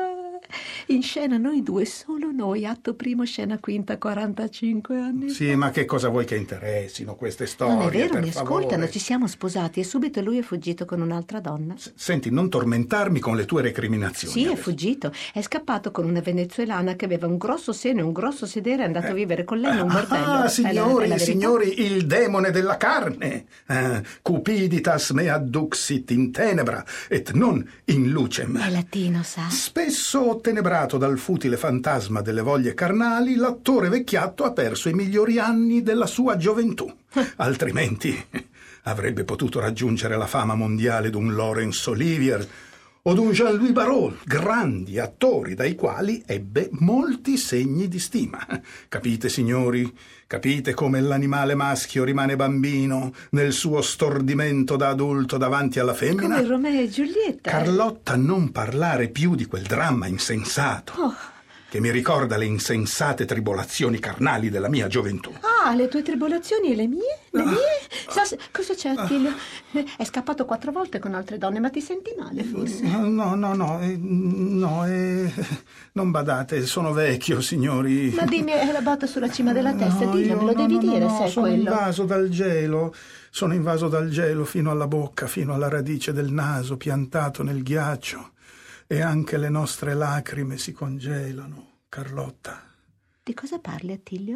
In scena noi due, solo noi, atto primo, scena quinta, quarantacinque anni fa. Sì, ma che cosa vuoi che interessino queste storie? Non è vero, per mi ascoltano, favore? ci siamo sposati e subito lui è fuggito con un'altra donna. S- Senti, non tormentarmi con le tue recriminazioni. Sì, è adesso. fuggito. È scappato con una venezuelana che aveva un grosso seno e un grosso sedere, è andato a vivere con lei in un bordello. Ah, È la- signori, è la verità. signori, il demone della carne. Eh, cupiditas mea duxit in tenebra, et non in lucem. È latino, sa? Spesso ottenebrato dal futile fantasma delle voglie carnali, l'attore vecchiatto ha perso i migliori anni della sua gioventù. Altrimenti avrebbe potuto raggiungere la fama mondiale d'un Laurence Olivier o d'un Jean-Louis Barrault, grandi attori dai quali ebbe molti segni di stima. Capite, signori? Capite come l'animale maschio rimane bambino nel suo stordimento da adulto davanti alla femmina? Come Romeo e Giulietta. Carlotta, non parlare più di quel dramma insensato, Oh. che mi ricorda le insensate tribolazioni carnali della mia gioventù. Ah, le tue tribolazioni e le mie? Le mie? Sa, se- cosa c'è, Attilio? Eh, È scappato quattro volte con altre donne, ma ti senti male, forse? No, no, no, eh, no, eh, non badate, sono vecchio, signori. Ma dimmi, è la botta sulla cima della testa, No, dillo, io- me lo no, devi no, dire no, se è sono quello. invaso dal gelo, sono invaso dal gelo fino alla bocca, fino alla radice del naso, piantato nel ghiaccio, e anche le nostre lacrime si congelano, Carlotta. Di cosa parli, Attilio?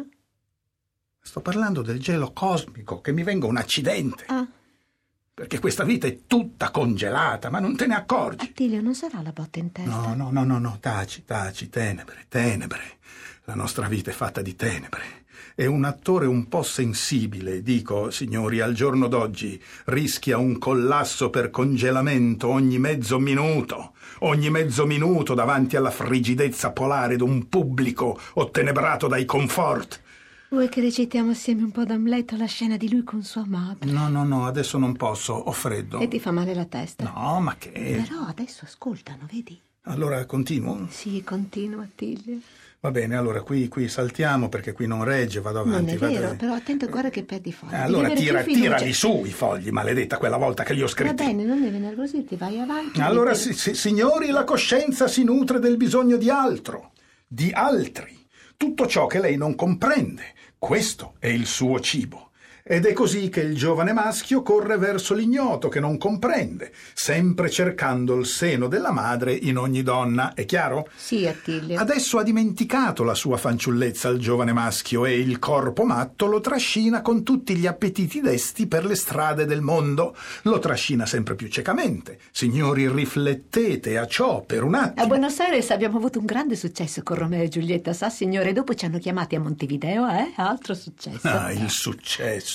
Sto parlando del gelo cosmico, che mi venga un accidente, Ah, perché questa vita è tutta congelata, ma non te ne accorgi. Attilio, non sarà la botta in testa? No, no, no, no, no, taci, taci, tenebre, tenebre. La nostra vita è fatta di tenebre. E un attore un po' sensibile, dico, signori, al giorno d'oggi rischia un collasso per congelamento ogni mezzo minuto, ogni mezzo minuto davanti alla frigidezza polare d'un pubblico ottenebrato dai comfort. Vuoi che recitiamo assieme un po' d'Amleto la scena di lui con sua madre? No, no, no, adesso non posso, ho freddo. E ti fa male la testa? No, ma che... Però adesso ascoltano, vedi? Allora continuo? Sì, continua, Attilio. Va bene, allora qui, qui saltiamo perché qui non regge, vado avanti. Non è vado- vero, però attento a guarda che perdi fogli. Eh, Devi allora avere tira, più fiducia. tirali su i fogli, maledetta, quella volta che li ho Va scritti. bene, non devi nervosirti, vai avanti. Allora, Devi- si- si- signori, la coscienza si nutre del bisogno di altro, di altri. Tutto ciò che lei non comprende, questo è il suo cibo. Ed è così che il giovane maschio corre verso l'ignoto che non comprende, sempre cercando il seno della madre in ogni donna. È chiaro? Sì, Attilio. Adesso ha dimenticato la sua fanciullezza il giovane maschio e il corpo matto lo trascina con tutti gli appetiti desti per le strade del mondo. Lo trascina sempre più ciecamente. Signori, riflettete a ciò per un attimo. A Buenos Aires abbiamo avuto un grande successo con Romeo e Giulietta, sa signore? Dopo ci hanno chiamati a Montevideo, eh? Altro successo. Ah, il successo.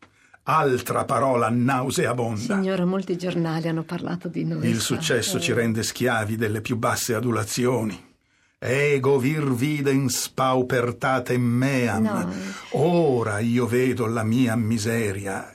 Altra parola nauseabonda. Signora, molti giornali hanno parlato di noi. Il successo ci rende schiavi delle più basse adulazioni. Ego vir videm spaupertatem meam. No. Ora io vedo la mia miseria.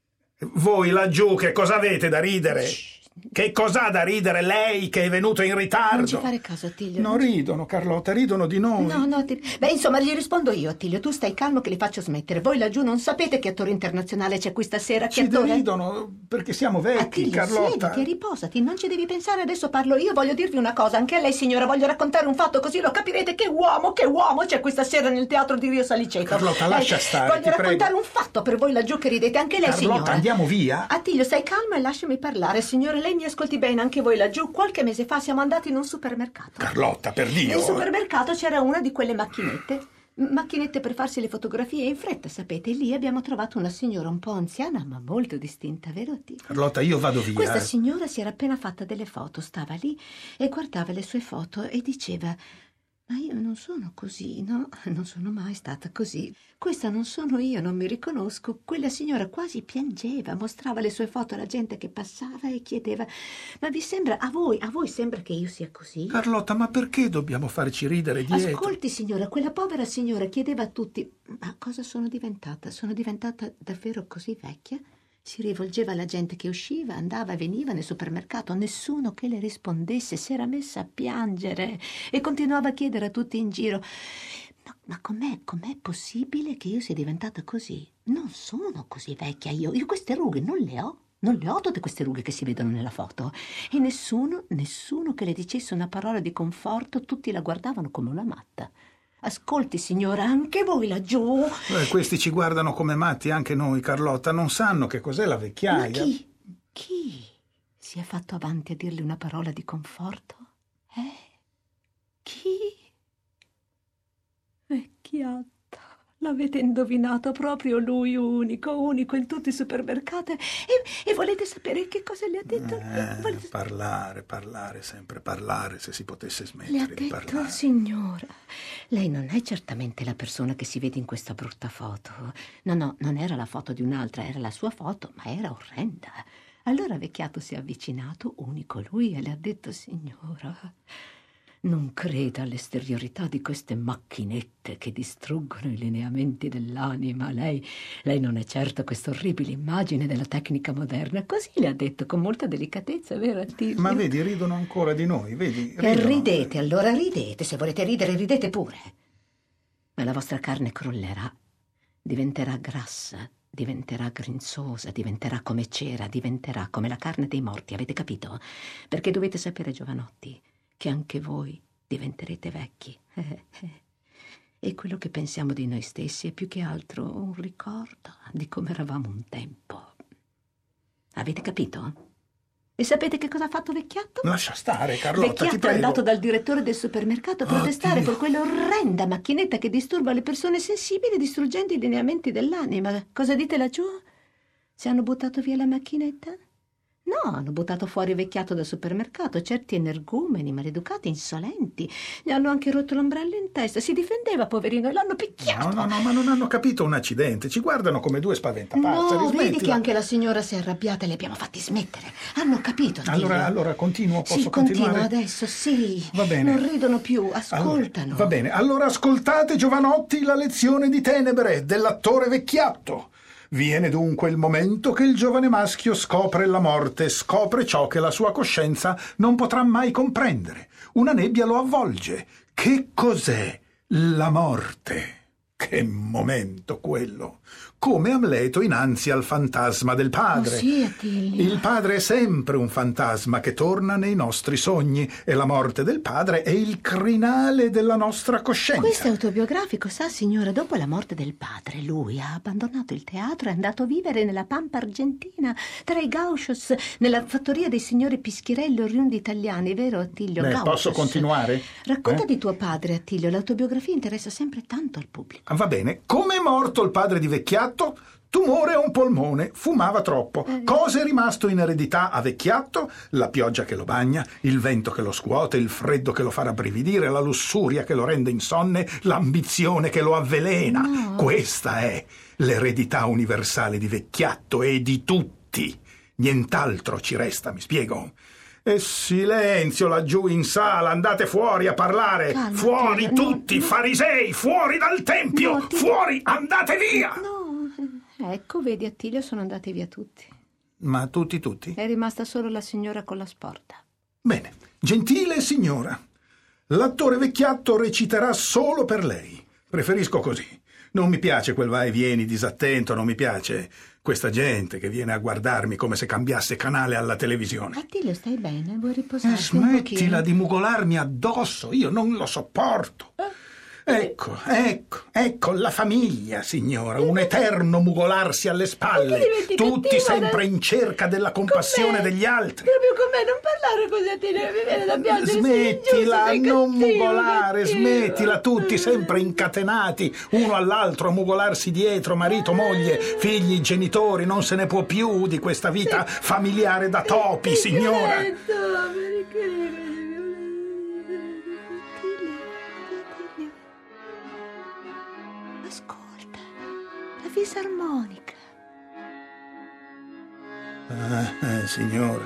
Voi laggiù che cosa avete da ridere? Shh. Che cos'ha da ridere lei che è venuto in ritardo? Non ci fare caso, Attilio. Non ridono, Carlotta, ridono di noi. No, no, Attilio. Beh, insomma, gli rispondo io, Attilio. Tu stai calmo che li faccio smettere. Voi laggiù non sapete che attore internazionale c'è qui stasera? Che Ci attore? deridono perché siamo vecchi, Attilio, Carlotta. siediti e riposati, non ci devi pensare, adesso parlo io. Voglio dirvi una cosa, anche a lei, signora, voglio raccontare un fatto così lo capirete. Che uomo, che uomo c'è questa sera nel teatro di Rio Saliceto. Carlotta, lascia stare, Voglio ti raccontare prego. un fatto per voi laggiù che ridete, anche lei, Carlotta, signora. andiamo via. Attilio, stai calmo e lasciami parlare. Signore, lei mi ascolti bene, anche voi laggiù. Qualche mese fa siamo andati in un supermercato. Carlotta, per Dio. Nel supermercato c'era una di quelle macchinette. Macchinette per farsi le fotografie in fretta, sapete. Lì abbiamo trovato una signora un po' anziana, ma molto distinta, vero Attilio? Carlotta, io vado via. Questa signora si era appena fatta delle foto, stava lì e guardava le sue foto e diceva: ma io non sono così, no, non sono mai stata così. Questa non sono io, non mi riconosco. Quella signora quasi piangeva, mostrava le sue foto alla gente che passava e chiedeva: ma vi sembra, a voi, a voi sembra che io sia così? Carlotta, ma perché dobbiamo farci ridere dietro? Ascolti, signora, quella povera signora chiedeva a tutti: ma cosa sono diventata? Sono diventata davvero così vecchia? Si rivolgeva alla gente che usciva, andava e veniva nel supermercato, nessuno che le rispondesse, si era messa a piangere e continuava a chiedere a tutti in giro: ma, ma com'è, com'è possibile che io sia diventata così? Non sono così vecchia io, io queste rughe non le ho, non le ho tutte queste rughe che si vedono nella foto. E nessuno, nessuno che le dicesse una parola di conforto, tutti la guardavano come una matta. Ascolti, signora, anche voi laggiù. Eh, questi ci guardano come matti, anche noi, Carlotta. Non sanno che cos'è la vecchiaia. Ma chi? Chi si è fatto avanti a dirle una parola di conforto? Eh? Chi? Vecchiatta. L'avete indovinato, proprio lui, unico, unico in tutti i supermercati. E, e volete sapere che cosa le ha detto? Eh, volete... Parlare, parlare, sempre parlare, se si potesse smettere Le ha di detto, parlare. signora, lei non è certamente la persona che si vede in questa brutta foto. No, no, non era la foto di un'altra, era la sua foto, ma era orrenda. Allora Vecchiato si è avvicinato, unico lui, e le ha detto: signora, non creda all'esteriorità di queste macchinette che distruggono i lineamenti dell'anima. Lei, lei non è certo questa orribile immagine della tecnica moderna. Così le ha detto con molta delicatezza, vero Attilio? Ma vedi, ridono ancora di noi, vedi? E ridono. ridete, allora ridete. Se volete ridere, ridete pure. Ma la vostra carne crollerà, diventerà grassa, diventerà grinzosa, diventerà come cera, diventerà come la carne dei morti, avete capito? Perché dovete sapere, giovanotti, che anche voi diventerete vecchi. E quello che pensiamo di noi stessi è più che altro un ricordo di come eravamo un tempo. Avete capito? E sapete che cosa ha fatto Vecchiato? Lascia stare, Carlotta, Vecchiato ti è prego. andato dal direttore del supermercato a Oh, protestare Dio. per quell'orrenda macchinetta che disturba le persone sensibili distruggendo i lineamenti dell'anima. Cosa dite laggiù? Se hanno buttato via la macchinetta? No, hanno buttato fuori Vecchiato dal supermercato, certi energumeni, maleducati, insolenti. Gli hanno anche rotto l'ombrello in testa. Si difendeva, poverino, e l'hanno picchiato. No, no, no, ma non hanno capito un accidente. Ci guardano come due spaventapasseri. No, vedi Smettila. che anche la signora si è arrabbiata e li abbiamo fatti smettere. Hanno capito, Attilio. Allora, allora continuo, posso sì, continuare? continua adesso, sì. Va bene. Non ridono più, ascoltano. Allora, va bene, allora ascoltate, giovanotti, la lezione di tenebre dell'attore Vecchiato. Viene dunque il momento che il giovane maschio scopre la morte, scopre ciò che la sua coscienza non potrà mai comprendere. Una nebbia lo avvolge. Che cos'è la morte? Che momento quello! come Amleto innanzi al fantasma del padre. Oh, sì, Attilio. Il padre è sempre un fantasma che torna nei nostri sogni e la morte del padre è il crinale della nostra coscienza. Questo è autobiografico, sa signora. Dopo la morte del padre lui ha abbandonato il teatro e è andato a vivere nella Pampa argentina, tra i gauchos, nella fattoria dei signori Pischirelli, oriundi italiani, vero Attilio? Beh, posso continuare? Racconta Eh? di tuo padre, Attilio. L'autobiografia interessa sempre tanto al pubblico. Va bene. Come è morto il padre di Vecchiatto? Tumore a un polmone, fumava troppo. Cosa è rimasto in eredità a Vecchiatto? La pioggia che lo bagna, il vento che lo scuote, il freddo che lo fa rabbrividire, la lussuria che lo rende insonne, l'ambizione che lo avvelena. No. Questa è l'eredità universale di Vecchiatto e di tutti. Nient'altro ci resta, mi spiego? E silenzio laggiù in sala, andate fuori a parlare. Calma, fuori Attilio, tutti, no, no. farisei, fuori dal tempio, No, Attilio. fuori, andate via. No, ecco, vedi Attilio, sono andati via tutti. Ma tutti, tutti? È rimasta solo la signora con la sporta. Bene, gentile signora, l'attore Vecchiatto reciterà solo per lei. Preferisco così. Non mi piace quel vai e vieni disattento, non mi piace questa gente che viene a guardarmi come se cambiasse canale alla televisione. Attilio, stai bene? Vuoi Eh, riposarti un smettila pochino? di mugolarmi addosso, io non lo sopporto. Ecco, ecco, ecco la famiglia, signora, un eterno mugolarsi alle spalle, diventi tutti cattiva, sempre eh? in cerca della compassione Con me? degli altri. Proprio con me, non parlare così, Attilio, mi viene da piangere. Smettila, sei non cattivo, mugolare, cattivo. smettila, tutti sempre incatenati, uno all'altro a mugolarsi dietro, marito, moglie, figli, genitori, non se ne può più di questa vita familiare da topi, signora. Violetto, perché? Ascolta, la fisarmonica. Ah, eh, signora,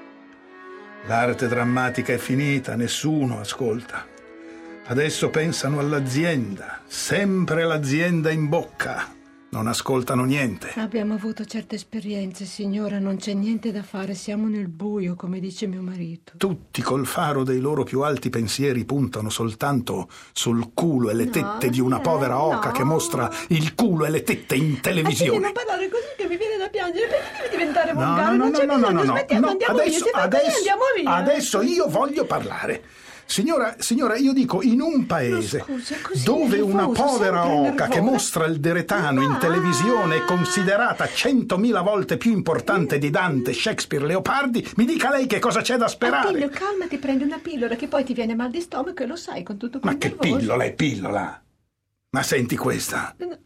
l'arte drammatica è finita, nessuno ascolta. Adesso pensano all'azienda, sempre l'azienda in bocca. Non ascoltano niente. Abbiamo avuto certe esperienze, signora, non c'è niente da fare, siamo nel buio, come dice mio marito. Tutti col faro dei loro più alti pensieri puntano soltanto sul culo e le No, tette di una eh, povera oca no. che mostra il culo e le tette in Attilio, televisione. non parlare così che mi viene da piangere, perché devi diventare No, volgare? no, non no, c'è no, no, bisogno, no, no, smettiamo, no. andiamo Adesso, via, se va così adesso, andiamo via. adesso io voglio parlare. Signora, signora, io dico, in un paese No, scusa, così dove nervoso, una povera sempre oca che nervosa. mostra il deretano in Ah. televisione è considerata centomila volte più importante di Dante, Shakespeare, Leopardi, mi dica lei che cosa c'è da sperare. Attilio, calmati, prendi una pillola che poi ti viene mal di stomaco e lo sai con tutto quel Ma che nervoso. pillola è pillola? Ma senti questa. No.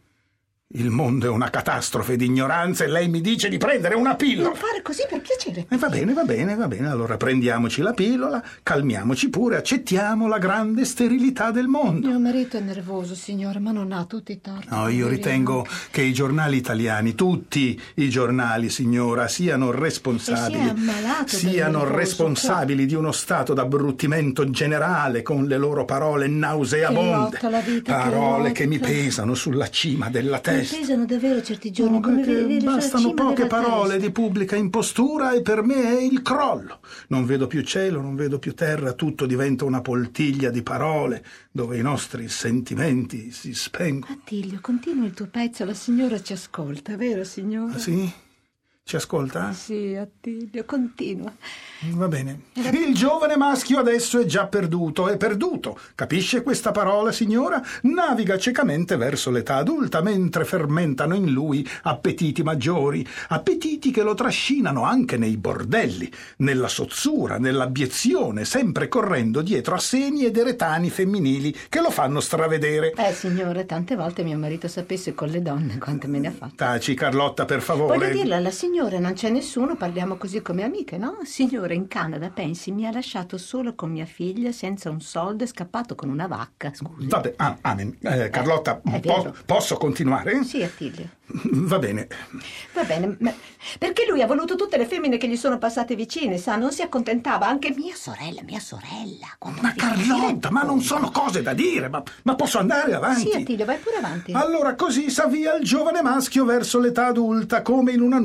Il mondo è una catastrofe di ignoranza e lei mi dice di prendere una pillola. Non fare così, per piacere. E va bene, va bene, va bene. Allora prendiamoci la pillola, calmiamoci pure, accettiamo la grande sterilità del mondo. Mio marito è nervoso, signora, ma non ha tutti i torti. No, io poverino. ritengo che i giornali italiani, tutti i giornali, signora, siano responsabili. E si è ammalato del siano nervoso, responsabili di uno stato d'abbruttimento generale con le loro parole nauseabonde. Che lotta la vita, che parole lotta. che mi pesano sulla cima della testa. Mi pesano davvero certi giorni, No, come perché vedere sulla bastano cima poche della parole testa. di pubblica impostura e per me è il crollo. Non vedo più cielo, non vedo più terra, tutto diventa una poltiglia di parole dove i nostri sentimenti si spengono. Attilio, continua il tuo pezzo, la signora ci ascolta, vero signora? Ah, sì? Ci ascolta? Sì, Attilio, continua. Va bene. Il giovane maschio adesso è già perduto, è perduto. Capisce questa parola, signora? Naviga ciecamente verso l'età adulta mentre fermentano in lui appetiti maggiori, appetiti che lo trascinano anche nei bordelli, nella sozzura, nell'abiezione, sempre correndo dietro a seni ed eretani femminili che lo fanno stravedere. Eh, signora, tante volte mio marito sapesse con le donne quante me ne ha fatte. Taci, Carlotta, per favore. Voglio dirle alla signora, non c'è nessuno, parliamo così come amiche, no? Signora, in Canada, pensi, mi ha lasciato solo con mia figlia, senza un soldo, è scappato con una vacca, scusi. Vabbè, ah, amen. Eh, Carlotta, Eh, è po- vero. posso continuare? Sì, Attilio. Va bene. Va bene, ma perché lui ha voluto tutte le femmine che gli sono passate vicine, sa, non si accontentava, anche mia sorella, mia sorella. quando Ma mi viene- Carlotta, ma non sono cose da dire, ma, ma posso andare avanti? Sì, Attilio, vai pure avanti. Allora così s'avvia il giovane maschio verso l'età adulta come in una nube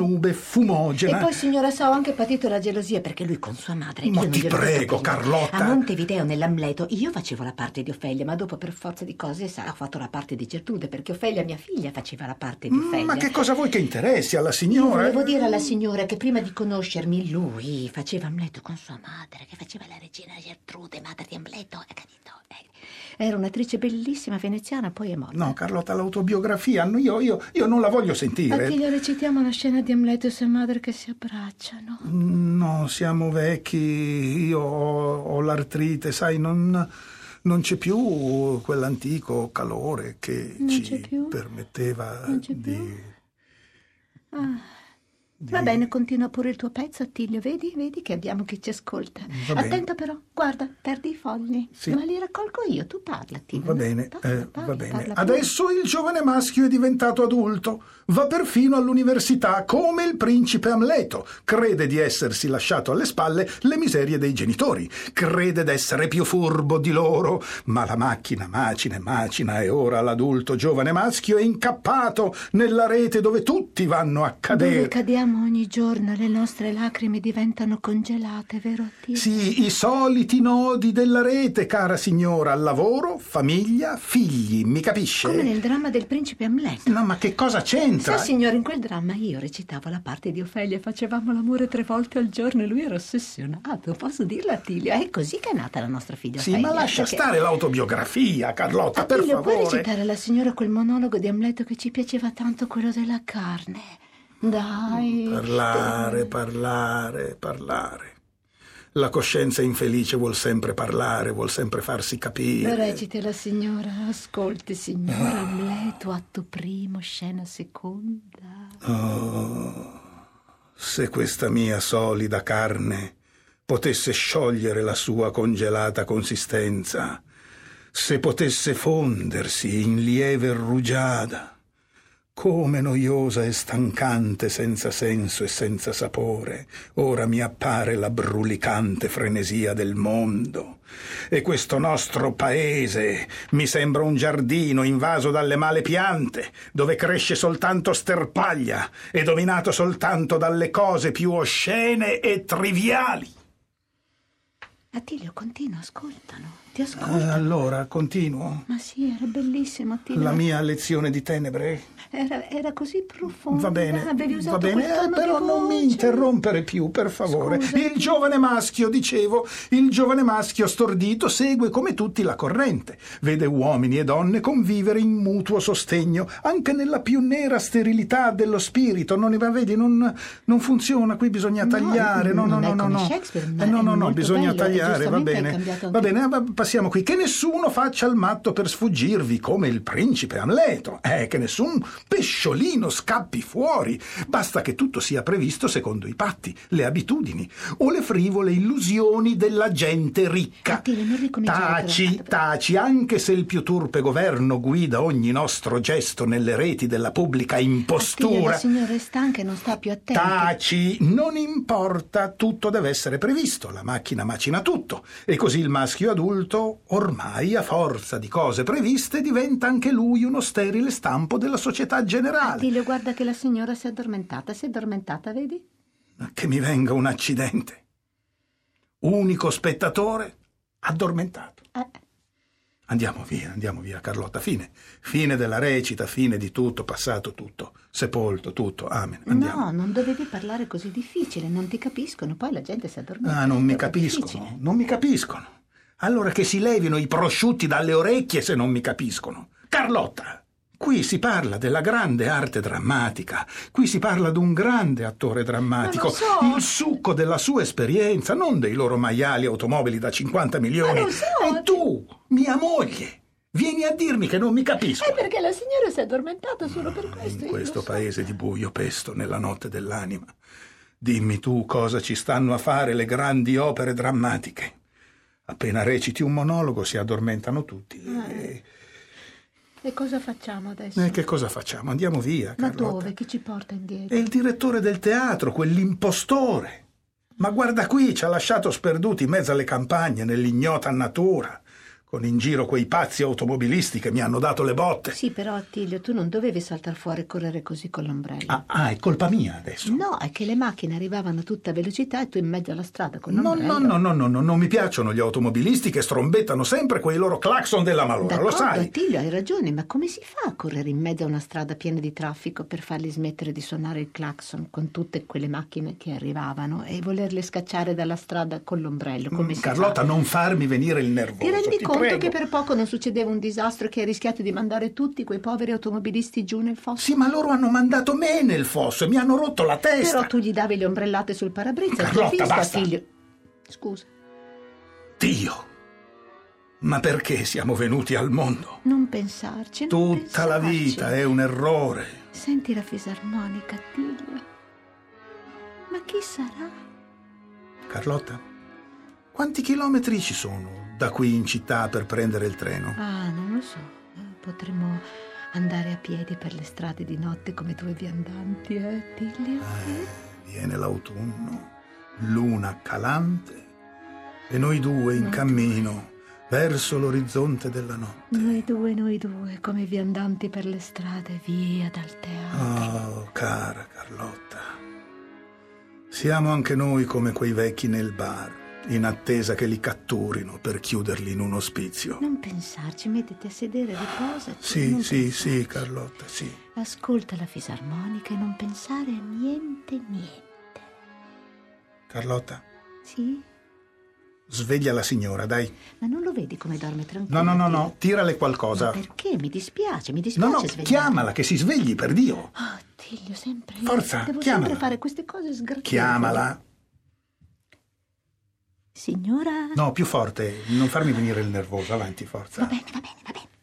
fumogena. E poi, signora, so, ho anche patito la gelosia perché lui con sua madre... Ma io ti prego, Carlotta. A Montevideo, nell'Amleto, io facevo la parte di Ofelia, ma dopo per forza di cose sa, ho fatto la parte di Gertrude, perché Ofelia, mia figlia, faceva la parte di Ofelia. Ma che cosa vuoi che interessi alla signora? Io volevo dire alla signora che prima di conoscermi lui faceva Amleto con sua madre, che faceva la regina Gertrude, madre di Amleto, hai capito? Eh, era un'attrice bellissima veneziana, poi è morta. No, Carlotta, l'autobiografia, no, io, io, io non la voglio sentire. Attilio, recitiamo la scena di Amleto e sua madre che si abbracciano. No, siamo vecchi, io ho, ho l'artrite, sai, non, non c'è più quell'antico calore che non ci permetteva non c'è di... più? Ah. Va bene, continua pure il tuo pezzo, Attilio, vedi, vedi che abbiamo chi ci ascolta. Va Attento però, guarda, perdi i fogli. Sì. Ma li raccolgo io, tu parla, Attilio. Va bene, Parla, eh, parla, va bene. parla Adesso il giovane maschio è diventato adulto, va perfino all'università come il principe Amleto, crede di essersi lasciato alle spalle le miserie dei genitori, crede d'essere più furbo di loro, ma la macchina macina e macina e ora l'adulto giovane maschio è incappato nella rete dove tutti vanno a cadere. Dove cadiamo ogni giorno, le nostre lacrime diventano congelate, vero Attilio? Sì, i soliti nodi della rete, cara signora, lavoro, famiglia, figli, mi capisce? Come nel dramma del principe Amleto. No, ma che cosa c'entra? Sa, signore, in quel dramma io recitavo la parte di Ofelia e facevamo l'amore tre volte al giorno e lui era ossessionato, posso dirlo, Attilio? È così che è nata la nostra figlia Sì, Ofelia. ma lascia perché... stare l'autobiografia, Carlotta, Attilio, per favore. puoi recitare alla signora quel monologo di Amleto che ci piaceva tanto, quello della carne? Dai. Parlare, parlare, parlare. La coscienza infelice vuol sempre parlare, vuol sempre farsi capire. Reciti la signora, ascolti, signora. Amleto, atto primo, scena seconda. Oh, se questa mia solida carne potesse sciogliere la sua congelata consistenza, se potesse fondersi in lieve rugiada, come noiosa e stancante, senza senso e senza sapore, ora mi appare la brulicante frenesia del mondo. E questo nostro paese mi sembra un giardino invaso dalle male piante, dove cresce soltanto sterpaglia e dominato soltanto dalle cose più oscene e triviali. Attilio, continua, ascoltano. Ti ascolto. Eh, allora, continuo. Ma sì, era bellissimo, Attilio. La mia lezione di tenebre? Era, era così profonda. Va bene, Avevi usato va bene, quel tono eh, però di non mi voce. interrompere più, per favore. Scusami. Il giovane maschio, dicevo, il giovane maschio stordito segue come tutti la corrente. Vede uomini e donne convivere in mutuo sostegno, anche nella più nera sterilità dello spirito. Non, ma vedi, non, non funziona, qui bisogna tagliare. No, no, non no, è no, come no. Shakespeare, ma Eh, no, è no, no, molto bisogna bello, e tagliare, va giustamente hai bene. cambiato Va anche- bene, eh, passiamo qui. Che nessuno faccia il matto per sfuggirvi come il principe Amleto. Eh, che nessun pesciolino scappi fuori. Basta che tutto sia previsto secondo i patti, le abitudini o le frivole illusioni della gente ricca. Attilio, non ricominciare con la Taci, fatta, però. taci, anche se il più turpe governo guida ogni nostro gesto nelle reti della pubblica Attilio, impostura. la signora è stanca e non sta più attenta. Taci, non importa, tutto deve essere previsto, la macchina macina tutto, e così il maschio adulto, ormai a forza di cose previste, diventa anche lui uno sterile stampo della società generale. Attilio, guarda che la signora si è addormentata, si è addormentata, vedi? Che mi venga un accidente. Unico spettatore addormentato. Eh. Andiamo via, andiamo via, Carlotta, fine. Fine della recita, fine di tutto, passato tutto, sepolto tutto, amen. Andiamo. No, non dovevi parlare così difficile, non ti capiscono, poi la gente si addormenta. Ah, non mi È capiscono, difficile. non mi capiscono. Allora che si levino i prosciutti dalle orecchie se non mi capiscono. Carlotta, qui si parla della grande arte drammatica, qui si parla di un grande attore drammatico, Ma lo so. il succo della sua esperienza, non dei loro maiali automobili da cinquanta milioni. Ma lo so. E tu, mia moglie, vieni a dirmi che non mi capisco. È perché la signora si è addormentata solo per questo. In io questo lo so. paese di buio pesto nella notte dell'anima. Dimmi tu cosa ci stanno a fare le grandi opere drammatiche. Appena reciti un monologo si addormentano tutti. E, E cosa facciamo adesso? e che cosa facciamo? Andiamo via, Ma Carlotta. dove? Chi ci porta indietro? È il direttore del teatro, quell'impostore. Ma guarda qui, ci ha lasciato sperduti in mezzo alle campagne, nell'ignota natura. con in giro quei pazzi automobilisti che mi hanno dato le botte. Sì, però Attilio, tu non dovevi saltare fuori e correre così con l'ombrello. Ah, ah, è colpa mia adesso? No, è che le macchine arrivavano a tutta velocità e tu in mezzo alla strada con No, l'ombrello. no, no, no, no, no, non mi piacciono gli automobilisti che strombettano sempre quei loro clacson della malora, lo D'accordo, sai? Attilio, hai ragione, ma come si fa a correre in mezzo a una strada piena di traffico per farli smettere di suonare il clacson con tutte quelle macchine che arrivavano e volerle scacciare dalla strada con l'ombrello? Come Mm, si Carlotta, fa? non farmi venire il nervoso. Ti rendi conto prego. che per poco non succedeva un disastro, che hai rischiato di mandare tutti quei poveri automobilisti giù nel fosso? Sì, ma loro hanno mandato me nel fosso e mi hanno rotto la testa. Però tu gli davi le ombrellate sul parabrezza. Carlotta, Ti ho visto, basta. Attilio. Scusa, Dio, ma perché siamo venuti al mondo? non pensarci. Non Tutta la pensarci. vita è un errore. Senti la fisarmonica, Attilio. Ma chi sarà? Carlotta, quanti chilometri ci sono da qui in città per prendere il treno? Ah, non lo so. Eh, Potremmo andare a piedi per le strade di notte come due viandanti, eh, Attilio? Eh, viene l'autunno, luna calante e noi due in cammino verso l'orizzonte della notte. Noi due, noi due, come viandanti per le strade, via dal teatro. Oh, cara Carlotta, siamo anche noi come quei vecchi nel bar, in attesa che li catturino per chiuderli in un ospizio. Non pensarci, mettiti a sedere, riposati. Sì, non sì, pensarci. sì, Carlotta, sì. Ascolta la fisarmonica e non pensare a niente, niente. Carlotta, Sì? sveglia la signora, dai. Ma non lo vedi come dorme tranquillo? No, no, no, Attilio? no, tirale qualcosa. Ma perché? Mi dispiace, mi dispiace No, no, svegliare. chiamala, che si svegli, per Dio. Oh, Attilio, sempre io. Forza, Devo chiamala. sempre fare queste cose sgradevoli. Chiamala. Signora? No, più forte, non farmi venire il nervoso, avanti, forza. Va bene, va bene, va bene.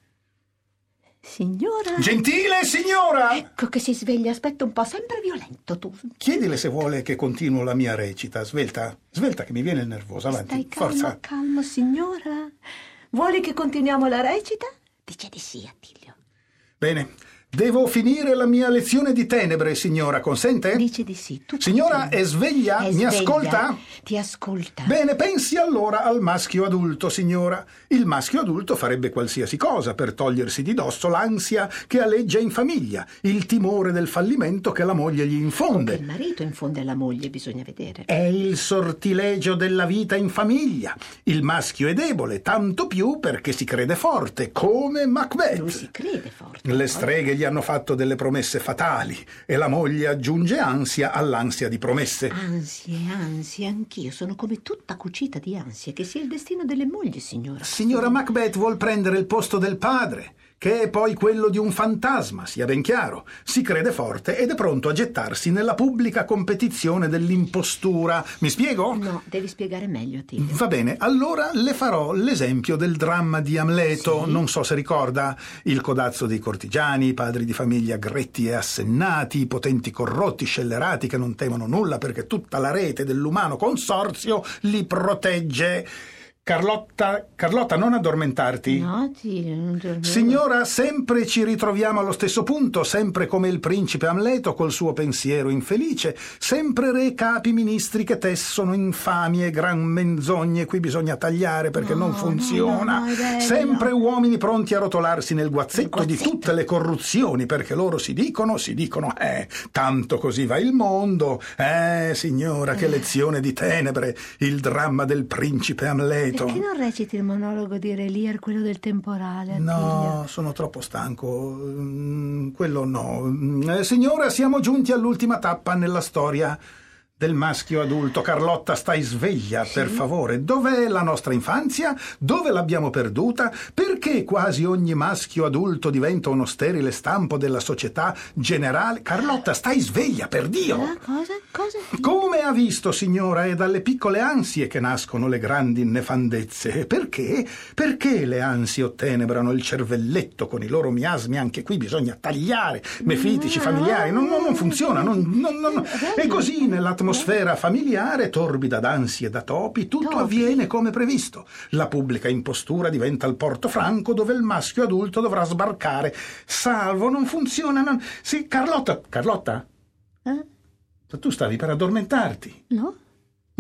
Signora? Gentile signora! Ecco che si sveglia, aspetta un po', sempre violento tu. Chiedile se vuole che continuo la mia recita. Svelta, svelta che mi viene il nervoso, avanti, Stai calmo, forza. calmo, signora. Vuole che continuiamo la recita? Dice di sì, Attilio. Bene, devo finire la mia lezione di tenebre, signora, consente? Dice di sì. Tu Signora, continua. è sveglia? È Mi sveglia. ascolta? Ti ascolta. Bene, pensi allora al maschio adulto, signora. Il maschio adulto farebbe qualsiasi cosa per togliersi di dosso l'ansia che aleggia in famiglia, il timore del fallimento che la moglie gli Che infonde. il marito infonde alla moglie, bisogna vedere. È il sortilegio della vita in famiglia. Il maschio è debole, tanto più perché si crede forte, come Macbeth. Lui si crede forte. Le streghe gli hanno fatto delle promesse fatali e la moglie aggiunge ansia all'ansia di promesse. Ansie, ansie, anch'io sono come tutta cucita di ansie, che sia il destino delle mogli, signora. Signora Macbeth vuol prendere il posto del padre, che è poi quello di un fantasma, sia ben chiaro. Si crede forte ed è pronto a gettarsi nella pubblica competizione dell'impostura. Mi spiego? No, devi spiegare meglio, Attilio. Va bene, allora le farò l'esempio del dramma di Amleto. Sì. Non so se ricorda il codazzo dei cortigiani, i padri di famiglia gretti e assennati, i potenti corrotti, scellerati che non temono nulla perché tutta la rete dell'umano consorzio li protegge. Carlotta, Carlotta, non addormentarti. No, Attilio, non dormivo. Signora, sempre ci ritroviamo allo stesso punto, sempre come il principe Amleto col suo pensiero infelice, sempre re, capi, ministri che tessono infamie e gran menzogne, qui bisogna tagliare perché No, non funziona, no, no, è bello. sempre uomini pronti a rotolarsi nel guazzetto, Nel di guazzetto. tutte le corruzioni, perché loro si dicono, si dicono, eh, tanto così va il mondo, eh, signora, che lezione di tenebre, il dramma del principe Amleto. Perché non reciti il monologo di Re Lear, quello del temporale, Attilio? No, sono troppo stanco. Mm, Quello no. Mm, eh, signora, siamo giunti all'ultima tappa nella storia del maschio adulto. Carlotta, stai sveglia, per favore. Dov'è la nostra infanzia? Dove l'abbiamo perduta? Perché quasi ogni maschio adulto diventa uno sterile stampo della società generale? Carlotta, stai sveglia, per Dio! Ah, cosa? Cosa? Come ha visto, signora, è dalle piccole ansie che nascono le grandi nefandezze. Perché? Perché le ansie ottenebrano il cervelletto con i loro miasmi? Anche qui bisogna tagliare, mefitici, familiari. Non, non, non funziona. Non, non, non. E così nell'atmosfera familiare, torbida d'ansie e da topi, tutto Topi? avviene come previsto. La pubblica impostura diventa il porto franco dove il maschio adulto dovrà sbarcare. Salvo, non funziona. Non... Sì, Carlotta, Carlotta, Eh? tu stavi per addormentarti. No?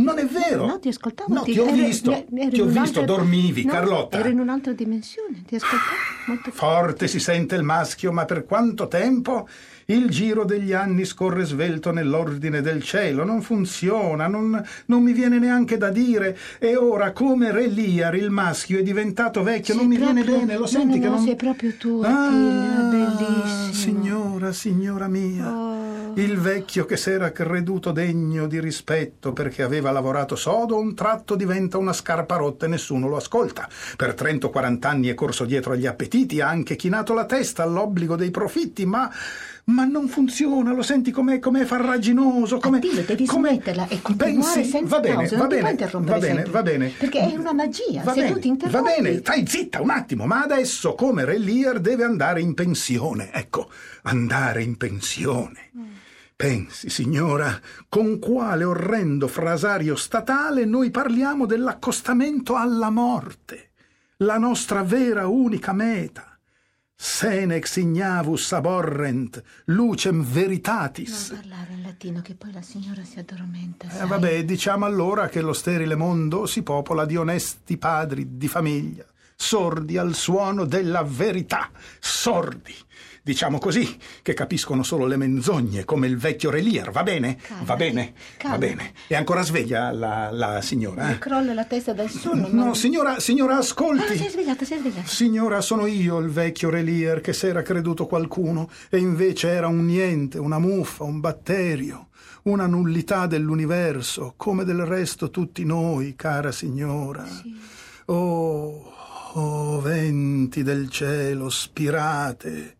Non è vero. No, ti ascoltavo. No, ti, ti ho ero, visto, ero ti ho visto, un'altra... dormivi, no, Carlotta. Ero in un'altra dimensione, ti ascoltavo molto Forte si sente il maschio, ma per quanto tempo? Il giro degli anni scorre svelto nell'ordine del cielo, non funziona, non, non mi viene neanche da dire. E ora, come Re Lear, il maschio è diventato vecchio, sei non mi proprio... viene bene, lo no, senti no, che no, non... sei proprio tu, ah, Attilio, bellissimo. Signora, signora mia, oh. il vecchio che s'era creduto degno di rispetto perché aveva lavorato sodo, un tratto diventa una scarpa rotta e nessuno lo ascolta. Per trenta o quaranta anni è corso dietro agli appetiti, ha anche chinato la testa all'obbligo dei profitti, ma... Ma non funziona, lo senti com'è, com'è farraginoso, com'è... Attilio, devi com'è... smetterla e continuare Pensi... senza va bene, pause, va non bene, ti puoi interrompere va bene, sempre, va bene. perché è una magia, va se bene, tu ti interrompi... Va bene, stai zitta un attimo, ma adesso come Re Lear deve andare in pensione, ecco, andare in pensione. Mm. Pensi, signora, con quale orrendo frasario statale noi parliamo dell'accostamento alla morte, la nostra vera unica meta. Senex ignavus aborrent, lucem veritatis. Non parlare in latino che poi la signora si addormenta. Eh, vabbè, diciamo allora che lo sterile mondo si popola di onesti padri di famiglia, sordi al suono della verità, sordi. Diciamo così, che capiscono solo le menzogne, come il vecchio Re Lear, va bene? Calma, va bene, calma. va bene. È ancora sveglia la, la signora? Mi Eh? crolla la testa dal sonno. No, ma... signora, signora, ascolti. Ah, sei svegliata, sei svegliata. Signora, sono io il vecchio Re Lear che s'era creduto qualcuno e invece era un niente, una muffa, un batterio, una nullità dell'universo, come del resto tutti noi, cara signora. Sì. Oh, oh, venti del cielo, spirate,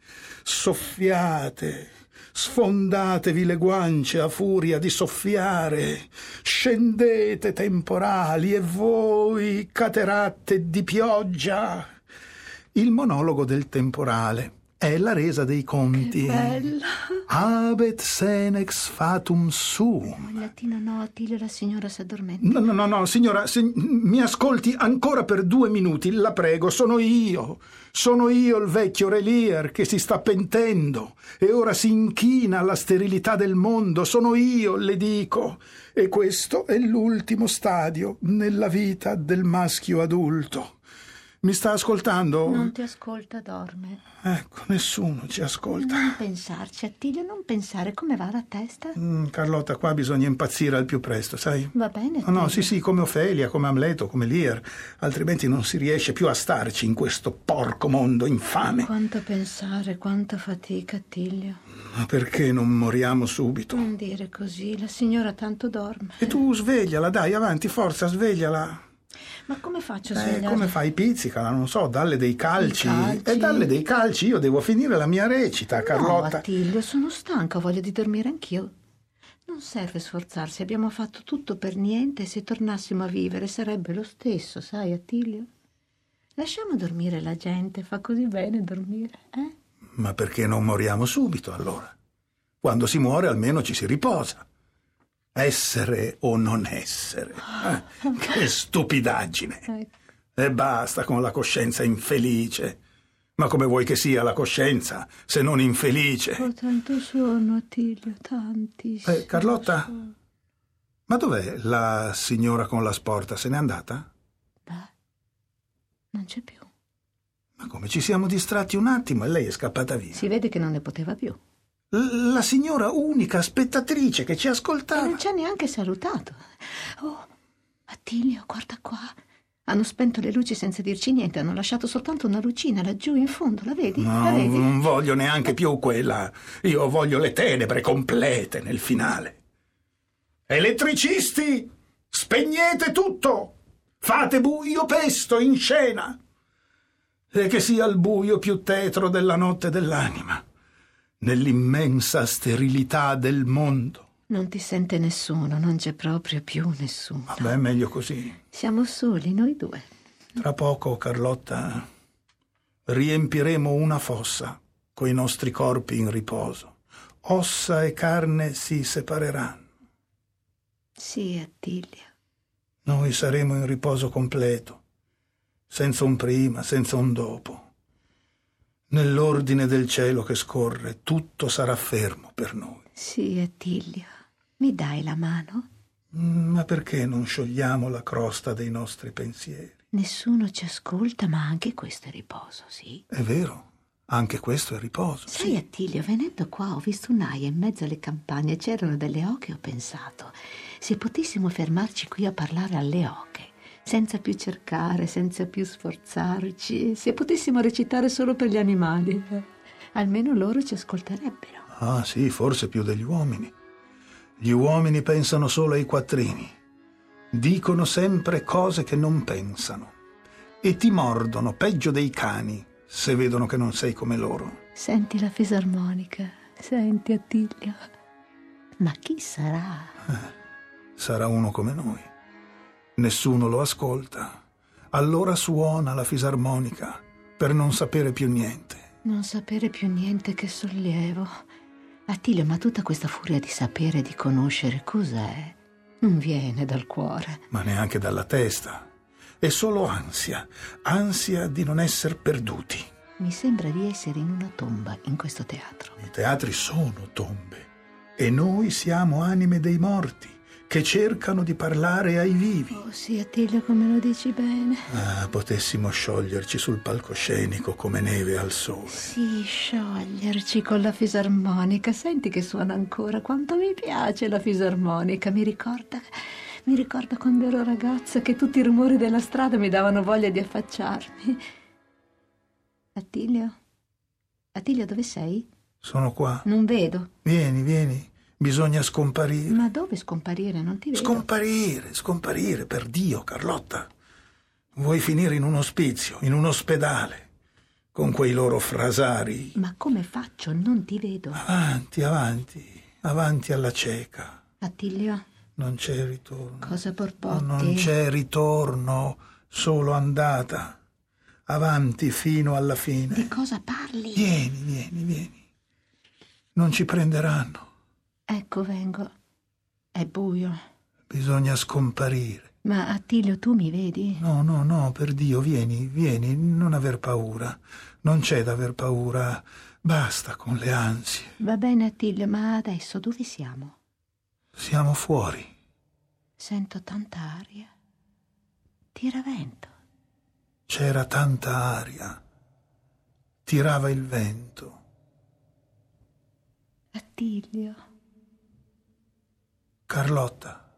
soffiate, sfondatevi le guance a furia di soffiare, scendete temporali e voi cateratte di pioggia. Il monologo del temporale è la resa dei conti. Che bella. Habet senex fatum sum. In latino no, Attilio, la signora si addormenta. No, no, no, no, signora, se, mi ascolti ancora per due minuti, la prego, sono io. Sono io il vecchio Re Lear che si sta pentendo e ora si inchina alla sterilità del mondo. Sono io, le dico. E questo è l'ultimo stadio nella vita del maschio adulto. Mi sta ascoltando? Non ti ascolta, dorme. Ecco, nessuno ci ascolta. Non pensarci, Attilio, non pensare. Come va la testa? Mm, Carlotta, qua bisogna impazzire al più presto, sai? Va bene, No, no, Attilio. sì, sì, come Ofelia, come Amleto, come Lear. Altrimenti non si riesce più a starci in questo porco mondo infame. Quanto pensare, quanta fatica, Attilio. Ma perché non moriamo subito? Non dire così, la signora tanto dorme. E tu svegliala, dai, avanti, forza, svegliala. Ma come faccio a Eh, svegliarla? come fai? Pizzicala, non so, dalle dei calci. calci. E dalle dei calci, io devo finire la mia recita, No, Carlotta. Attilio, sono stanca, ho voglia di dormire anch'io. Non serve sforzarsi, abbiamo fatto tutto per niente e se tornassimo a vivere sarebbe lo stesso, sai, Attilio? Lasciamo dormire la gente, fa così bene dormire, eh? Ma perché non moriamo subito, allora? Quando si muore almeno ci si riposa. Essere o non essere. Eh, che stupidaggine. Ecco. E basta con la coscienza infelice. Ma come vuoi che sia la coscienza, se non infelice? Ho tanto sonno, Attilio, tantissimo. Eh, Carlotta? sonno. Ma dov'è la signora con la sporta? Se n'è andata? Beh, non c'è più. Ma come ci siamo distratti un attimo e lei è scappata via? Si vede che non ne poteva più. L- la signora unica spettatrice che ci E ascoltava. non ci ha neanche salutato. Oh, Attilio, guarda qua. Hanno spento le luci senza dirci niente, hanno lasciato soltanto una lucina laggiù in fondo, la vedi? No, la vedi? non voglio neanche più quella. Io voglio le tenebre complete nel finale. Elettricisti, spegnete tutto. Fate buio pesto in scena. E che sia il buio più tetro della notte dell'anima, nell'immensa sterilità del mondo. Non ti sente nessuno, non c'è proprio più nessuno. Vabbè, meglio così. Siamo soli, noi due. Tra poco, Carlotta, riempiremo una fossa coi nostri corpi in riposo. Ossa e carne si separeranno. Sì, Attilio. Noi saremo in riposo completo, senza un prima, senza un dopo. Nell'ordine del cielo che scorre, tutto sarà fermo per noi. Sì, Attilio. Mi dai la mano? Ma perché non sciogliamo la crosta dei nostri pensieri? Nessuno ci ascolta, ma anche questo è riposo, sì. È vero, anche questo è riposo. Sai, sì. Attilio, venendo qua ho visto un'aia in mezzo alle campagne, c'erano delle oche e ho pensato, se potessimo fermarci qui a parlare alle oche, senza più cercare, senza più sforzarci, se potessimo recitare solo per gli animali, eh, almeno loro ci ascolterebbero. Ah sì, forse più degli uomini. Gli uomini pensano solo ai quattrini. Dicono sempre cose che non pensano. E ti mordono peggio dei cani se vedono che non sei come loro. Senti la fisarmonica, senti Attilio. Ma chi sarà? Eh, sarà uno come noi. Nessuno lo ascolta. Allora suona la fisarmonica per non sapere più niente. Non sapere più niente, che sollievo. Attilio, ma tutta questa furia di sapere e di conoscere cos'è? Non viene dal cuore. Ma neanche dalla testa. È solo ansia. Ansia di non essere perduti. Mi sembra di essere in una tomba in questo teatro. I teatri sono tombe. E noi siamo anime dei morti che cercano di parlare ai vivi. Oh sì, Attilio, come lo dici bene. Ah, potessimo scioglierci sul palcoscenico come neve al sole. Sì, scioglierci con la fisarmonica. Senti che suona ancora. Quanto mi piace la fisarmonica. Mi ricorda, mi ricorda quando ero ragazza che tutti i rumori della strada mi davano voglia di affacciarmi. Attilio? Attilio, dove sei? Sono qua. Non vedo. Vieni, vieni. Bisogna scomparire. Ma dove scomparire? Non ti vedo. Scomparire, scomparire, per Dio, Carlotta. Vuoi finire in un ospizio, in un ospedale, con quei loro frasari? Ma come faccio? Non ti vedo. Avanti, avanti, avanti alla cieca. Attilio? Non c'è ritorno. Cosa porpotti? Non c'è ritorno, solo andata. Avanti fino alla fine. Di cosa parli? Vieni, vieni, vieni. Non ci prenderanno. Ecco, vengo. È buio. Bisogna scomparire. Ma Attilio, tu mi vedi? No, no, no, per Dio, vieni, vieni, non aver paura. Non c'è da aver paura. Basta con le ansie. Va bene, Attilio, ma adesso dove siamo? Siamo fuori. Sento tanta aria. Tira vento. C'era tanta aria. Tirava il vento. Attilio. Carlotta.